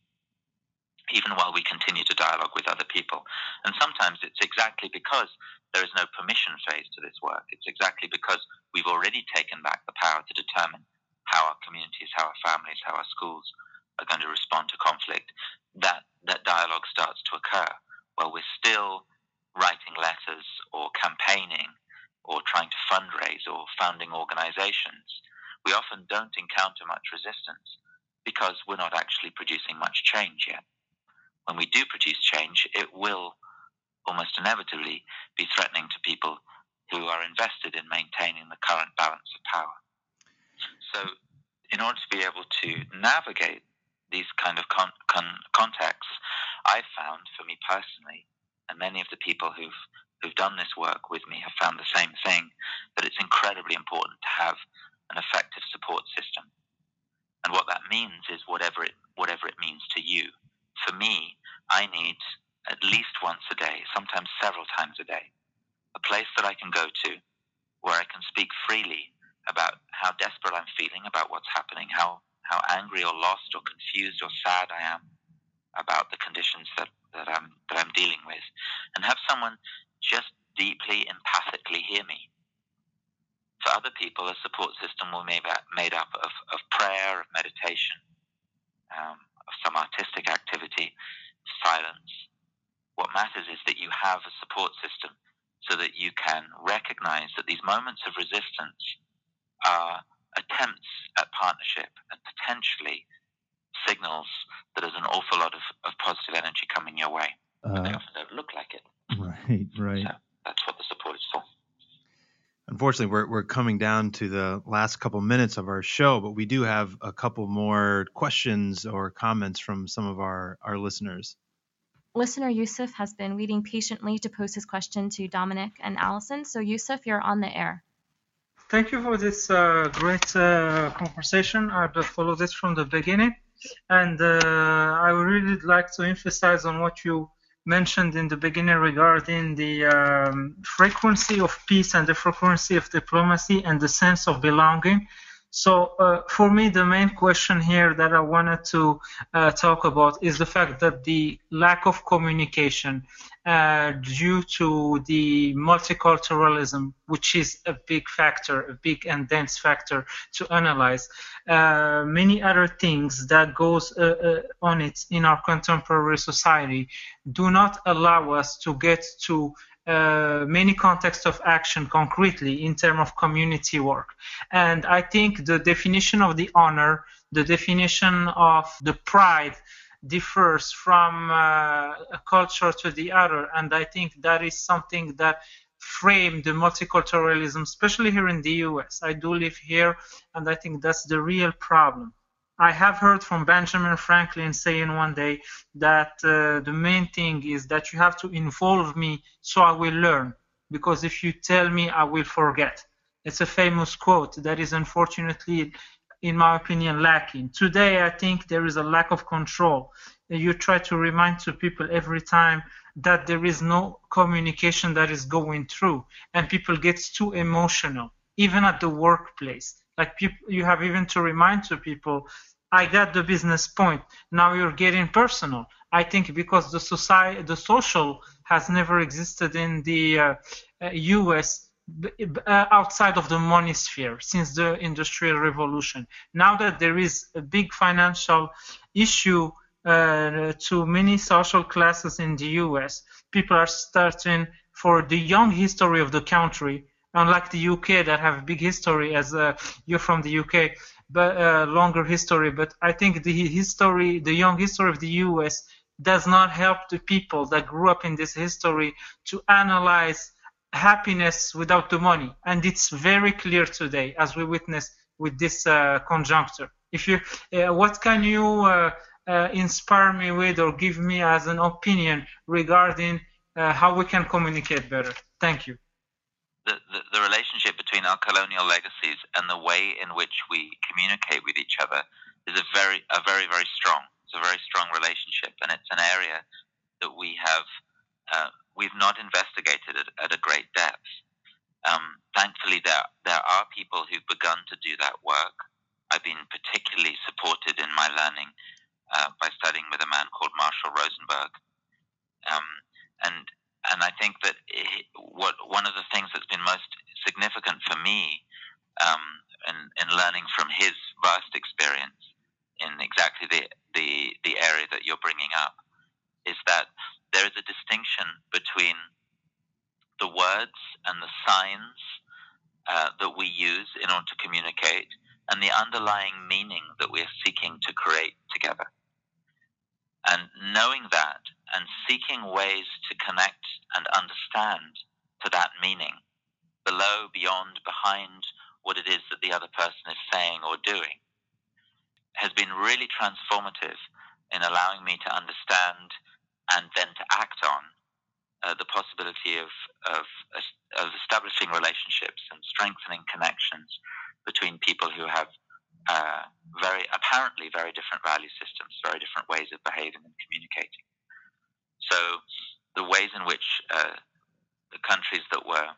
even while we continue to dialogue with other people. And sometimes it's exactly because there is no permission phase to this work. It's exactly because we've already taken back the power to determine how our communities, how our families, how our schools are going to respond to conflict, that, that dialogue starts to occur. While we're still writing letters or campaigning or trying to fundraise or founding organizations, we often don't encounter much resistance because we're not actually producing much change yet. When we do produce change, it will almost inevitably be threatening to people who are invested in maintaining the current balance of power. So in order to be able to navigate these kind of con- con- contexts, I've found, for me personally, and many of the people who've who've done this work with me have found the same thing, that it's incredibly important to have an effective support system. And what that means is whatever it whatever it means to you. For me, I need at least once a day, sometimes several times a day, a place that I can go to where I can speak freely about how desperate I'm feeling about what's happening, how, how angry or lost or confused or sad I am about the conditions that, that, I'm, that I'm dealing with, and have someone just deeply, empathically hear me. For other people, a support system will be made up of, of prayer, of meditation, um, of some artistic activity, silence. What matters is that you have a support system so that you can recognize that these moments of resistance are attempts at partnership and potentially signals that there's an awful lot of, of positive energy coming your way. Uh, but they often don't look like it. Right, right. So that's what the support is for. Unfortunately, we're we're coming down to the last couple minutes of our show, but we do have a couple more questions or comments from some of our, our listeners. Listener Yusuf has been waiting patiently to pose his question to Dominic and Allison. So Yusuf, you're on the air. Thank you for this uh, great uh, conversation. I've followed this from the beginning. And uh, I would really like to emphasize on what you mentioned in the beginning regarding the um, frequency of peace and the frequency of diplomacy and the sense of belonging. So uh, for me, the main question here that I wanted to uh, talk about is the fact that the lack of communication uh, due to the multiculturalism, which is a big factor, a big and dense factor to analyze, uh, many other things that goes uh, uh, on it in our contemporary society do not allow us to get to Uh, many contexts of action concretely in terms of community work. And I think the definition of the honor, the definition of the pride differs from uh, a culture to the other. And I think that is something that framed the multiculturalism, especially here in the U S. I do live here, and I think that's the real problem. I have heard from Benjamin Franklin saying one day that uh, the main thing is that you have to involve me so I will learn, because if you tell me, I will forget. It's a famous quote that is unfortunately, in my opinion, lacking. Today, I think there is a lack of control. You try to remind to people every time that there is no communication that is going through, and people get too emotional, even at the workplace. Like people, you have even to remind to people, I got the business point. Now you're getting personal. I think because the society, the social has never existed in the uh, uh, U S uh, outside of the money sphere since the Industrial Revolution. Now that there is a big financial issue uh, to many social classes in the U S, people are starting for the young history of the country, unlike the U K that have a big history, as uh, you're from the U K, but uh, longer history. But I think the history, the young history of the U S does not help the people that grew up in this history to analyze happiness without the money. And it's very clear today, as we witness with this uh, conjuncture. If you, uh, what can you uh, uh, inspire me with or give me as an opinion regarding uh, how we can communicate better? Thank you. The, the, the relationship between our colonial legacies and the way in which we communicate with each other is a very, a very, very strong. It's a very strong relationship, and it's an area that we have uh, we've not investigated at, at a great depth. Um, thankfully, there there are people who've begun to do that work. I've been particularly supported in my learning uh, by studying with a man called Marshall Rosenberg, um, and and I think that it, what one of the things that's been most significant for me um, in, in learning from his vast experience in exactly the, the the area that you're bringing up is that there is a distinction between the words and the signs uh, that we use in order to communicate and the underlying meaning that we are seeking to create together. And knowing that and seeking ways to connect and understand to that meaning, below, beyond, behind what it is that the other person is saying or doing, has been really transformative in allowing me to understand and then to act on uh, the possibility of, of of establishing relationships and strengthening connections between people who have uh, very apparently very different value systems, very different ways of behaving and communicating. So the ways in which uh, the countries that were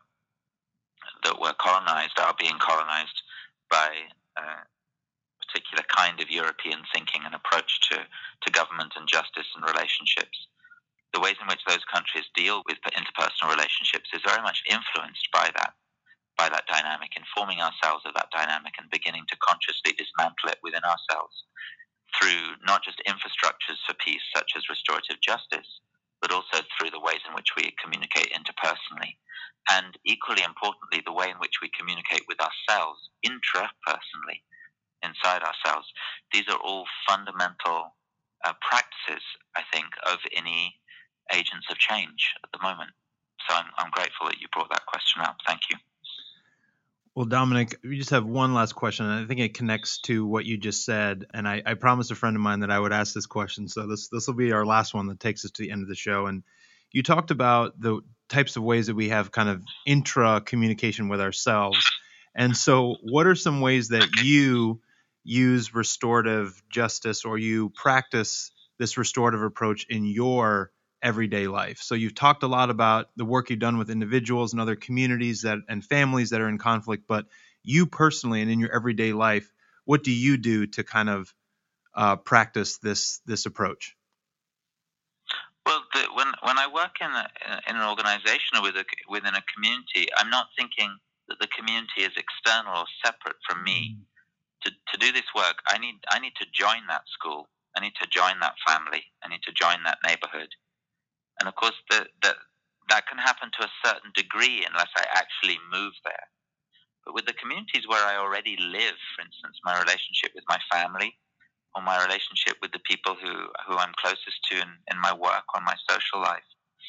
that were colonized are being colonized by uh, particular kind of European thinking and approach to, to government and justice and relationships. The ways in which those countries deal with interpersonal relationships is very much influenced by that, by that dynamic, informing ourselves of that dynamic and beginning to consciously dismantle it within ourselves through not just infrastructures for peace, such as restorative justice, but also through the ways in which we communicate interpersonally. And equally importantly, the way in which we communicate with ourselves intrapersonally, inside ourselves. These are all fundamental uh, practices, I think, of any agents of change at the moment. So I'm, I'm grateful that you brought that question up. Thank you. Well, Dominic, we just have one last question, and I think it connects to what you just said. And I, I promised a friend of mine that I would ask this question, so this this will be our last one that takes us to the end of the show. And you talked about the types of ways that we have kind of intra-communication with ourselves. And so what are some ways that you use restorative justice, or you practice this restorative approach in your everyday life? So you've talked a lot about the work you've done with individuals and other communities that and families that are in conflict, but you personally and in your everyday life, what do you do to kind of uh, practice this this approach? Well, the, when when I work in a, in an organization or with a, within a community, I'm not thinking that the community is external or separate from me. Mm. To, to do this work, I need I need to join that school. I need to join that family. I need to join that neighborhood. And of course, the, the, that can happen to a certain degree unless I actually move there. But with the communities where I already live, for instance, my relationship with my family, or my relationship with the people who, who I'm closest to in, in my work or my social life,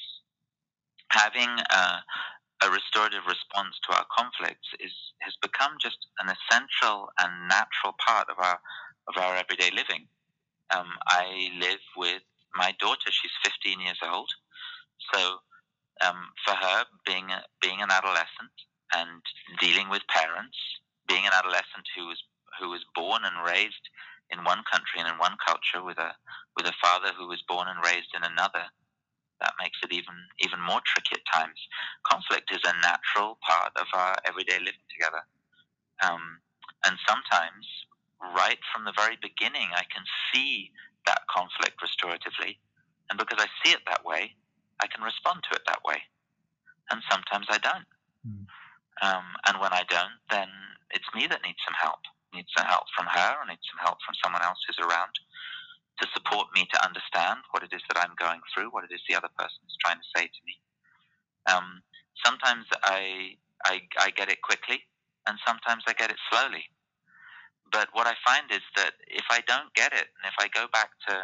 having uh, a restorative response to our conflicts is has become just an essential and natural part of our of our everyday living. Um, I live with my daughter. She's fifteen years old. So um, for her, being a, being an adolescent and dealing with parents, being an adolescent who was who was born and raised in one country and in one culture with a with a father who was born and raised in another, that makes it even even more tricky at times. Conflict is a natural part of our everyday living together. Um, and sometimes, right from the very beginning, I can see that conflict restoratively. And because I see it that way, I can respond to it that way. And sometimes I don't. Mm. Um, and when I don't, then it's me that needs some help. Needs some help from her, or needs some help from someone else who's around to support me to understand what it is that I'm going through, what it is the other person is trying to say to me. Um, sometimes I, I I get it quickly, and sometimes I get it slowly. But what I find is that if I don't get it, and if I go back to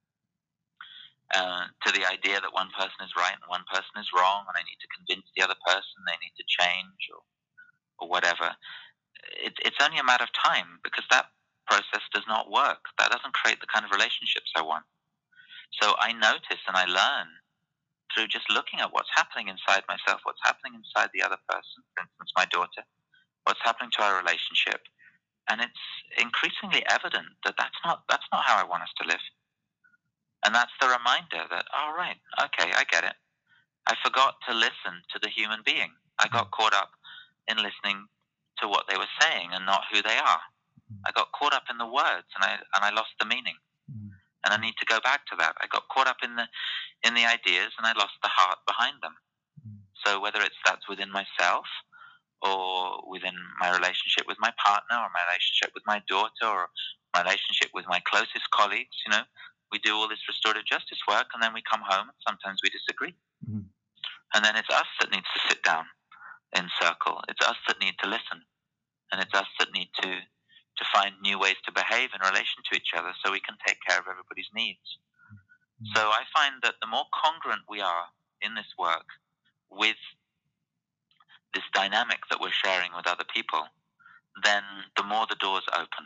uh, to the idea that one person is right and one person is wrong, and I need to convince the other person they need to change or or whatever, it, it's only a matter of time, because that process does not work. That doesn't create the kind of relationships I want. So I notice and I learn through just looking at what's happening inside myself, what's happening inside the other person, for instance, my daughter, what's happening to our relationship. And it's increasingly evident that that's not, that's not how I want us to live. And that's the reminder that, oh, right, okay, I get it. I forgot to listen to the human being. I got caught up in listening to what they were saying and not who they are. I got caught up in the words, and I and I lost the meaning. And I need to go back to that. I got caught up in the in the ideas, and I lost the heart behind them. So whether it's that's within myself, or within my relationship with my partner, or my relationship with my daughter, or my relationship with my closest colleagues, you know, we do all this restorative justice work, and then we come home, and sometimes we disagree. Mm-hmm. And then it's us that needs to sit down in circle. It's us that need to listen, and it's us that need to to find new ways to behave in relation to each other so we can take care of everybody's needs. Mm-hmm. So I find that the more congruent we are in this work with this dynamic that we're sharing with other people, then the more the doors open.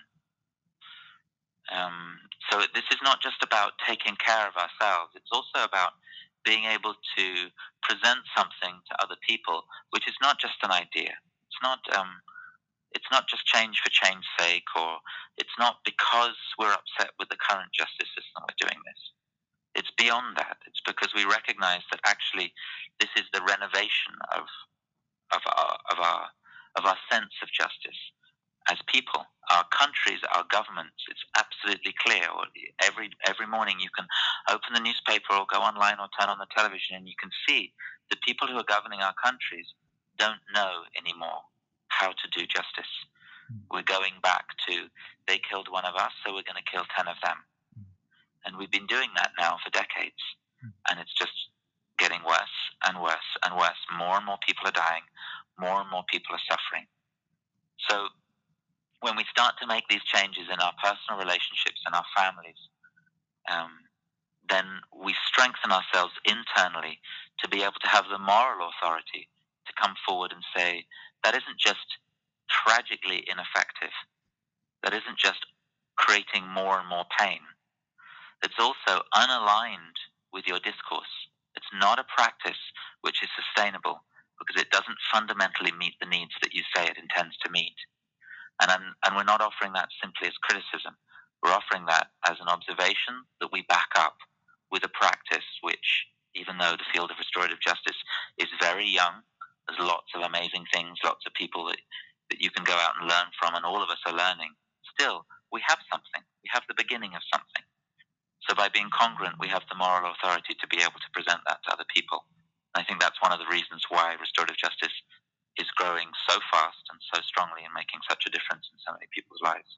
Um, so this is not just about taking care of ourselves. It's also about being able to present something to other people, which is not just an idea. It's not um, it's not just change for change's sake, or it's not because we're upset with the current justice system we're doing this. It's beyond that. It's because we recognize that actually this is the renovation of of our of our of our sense of justice as people, our countries, our governments. It's absolutely clear. Every every morning you can open the newspaper or go online or turn on the television, and you can see the people who are governing our countries don't know anymore how to do justice. We're going back to, they killed one of us, so we're going to kill ten of them. And we've been doing that now for decades. And it's just getting worse and worse and worse. More and more people are dying. More and more people are suffering. So when we start to make these changes in our personal relationships and our families, um, then we strengthen ourselves internally to be able to have the moral authority to come forward and say, that isn't just tragically ineffective. That isn't just creating more and more pain. It's also unaligned with your discourse. It's not a practice which is sustainable because it doesn't fundamentally meet the needs that you say it intends to meet. And, I'm, and we're not offering that simply as criticism. We're offering that as an observation that we back up with a practice which, even though the field of restorative justice is very young, there's lots of amazing things, lots of people that, that you can go out and learn from, and all of us are learning. Still, we have something. We have the beginning of something. So by being congruent, we have the moral authority to be able to present that to other people. And I think that's one of the reasons why restorative justice is growing so fast and so strongly and making such a difference in so many people's lives.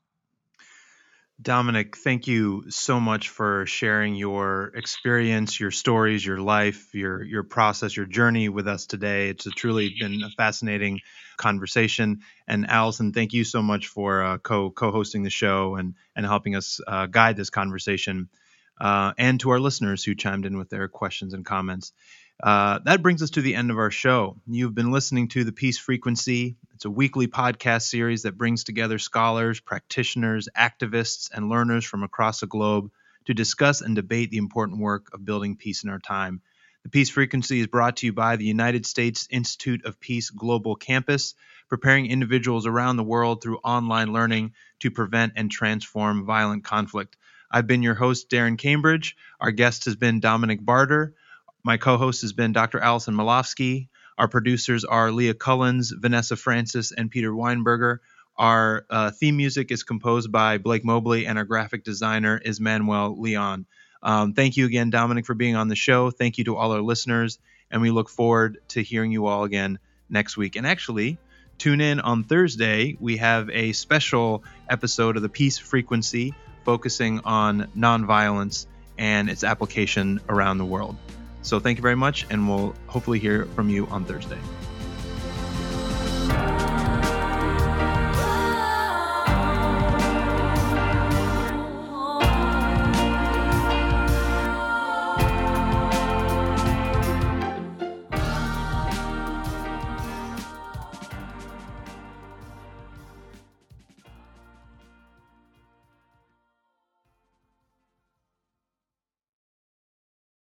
Dominic, thank you so much for sharing your experience, your stories, your life, your your process, your journey with us today. It's truly been a fascinating conversation. And Allison, thank you so much for uh, co co-hosting the show and and helping us uh, guide this conversation. Uh, and to our listeners who chimed in with their questions and comments. Uh, that brings us to the end of our show. You've been listening to The Peace Frequency. It's a weekly podcast series that brings together scholars, practitioners, activists, and learners from across the globe to discuss and debate the important work of building peace in our time. The Peace Frequency is brought to you by the United States Institute of Peace Global Campus, preparing individuals around the world through online learning to prevent and transform violent conflict. I've been your host, Darren Cambridge. Our guest has been Dominic Barter. My co-host has been Doctor Allison Malofsky. Our producers are Leah Cullens, Vanessa Francis, and Peter Weinberger. Our uh, theme music is composed by Blake Mobley, and our graphic designer is Manuel Leon. Um, thank you again, Dominic, for being on the show. Thank you to all our listeners, and we look forward to hearing you all again next week. And actually, Tune in on Thursday. We have a special episode of the Peace Frequency focusing on nonviolence and its application around the world. So thank you very much, and we'll hopefully hear from you on Thursday.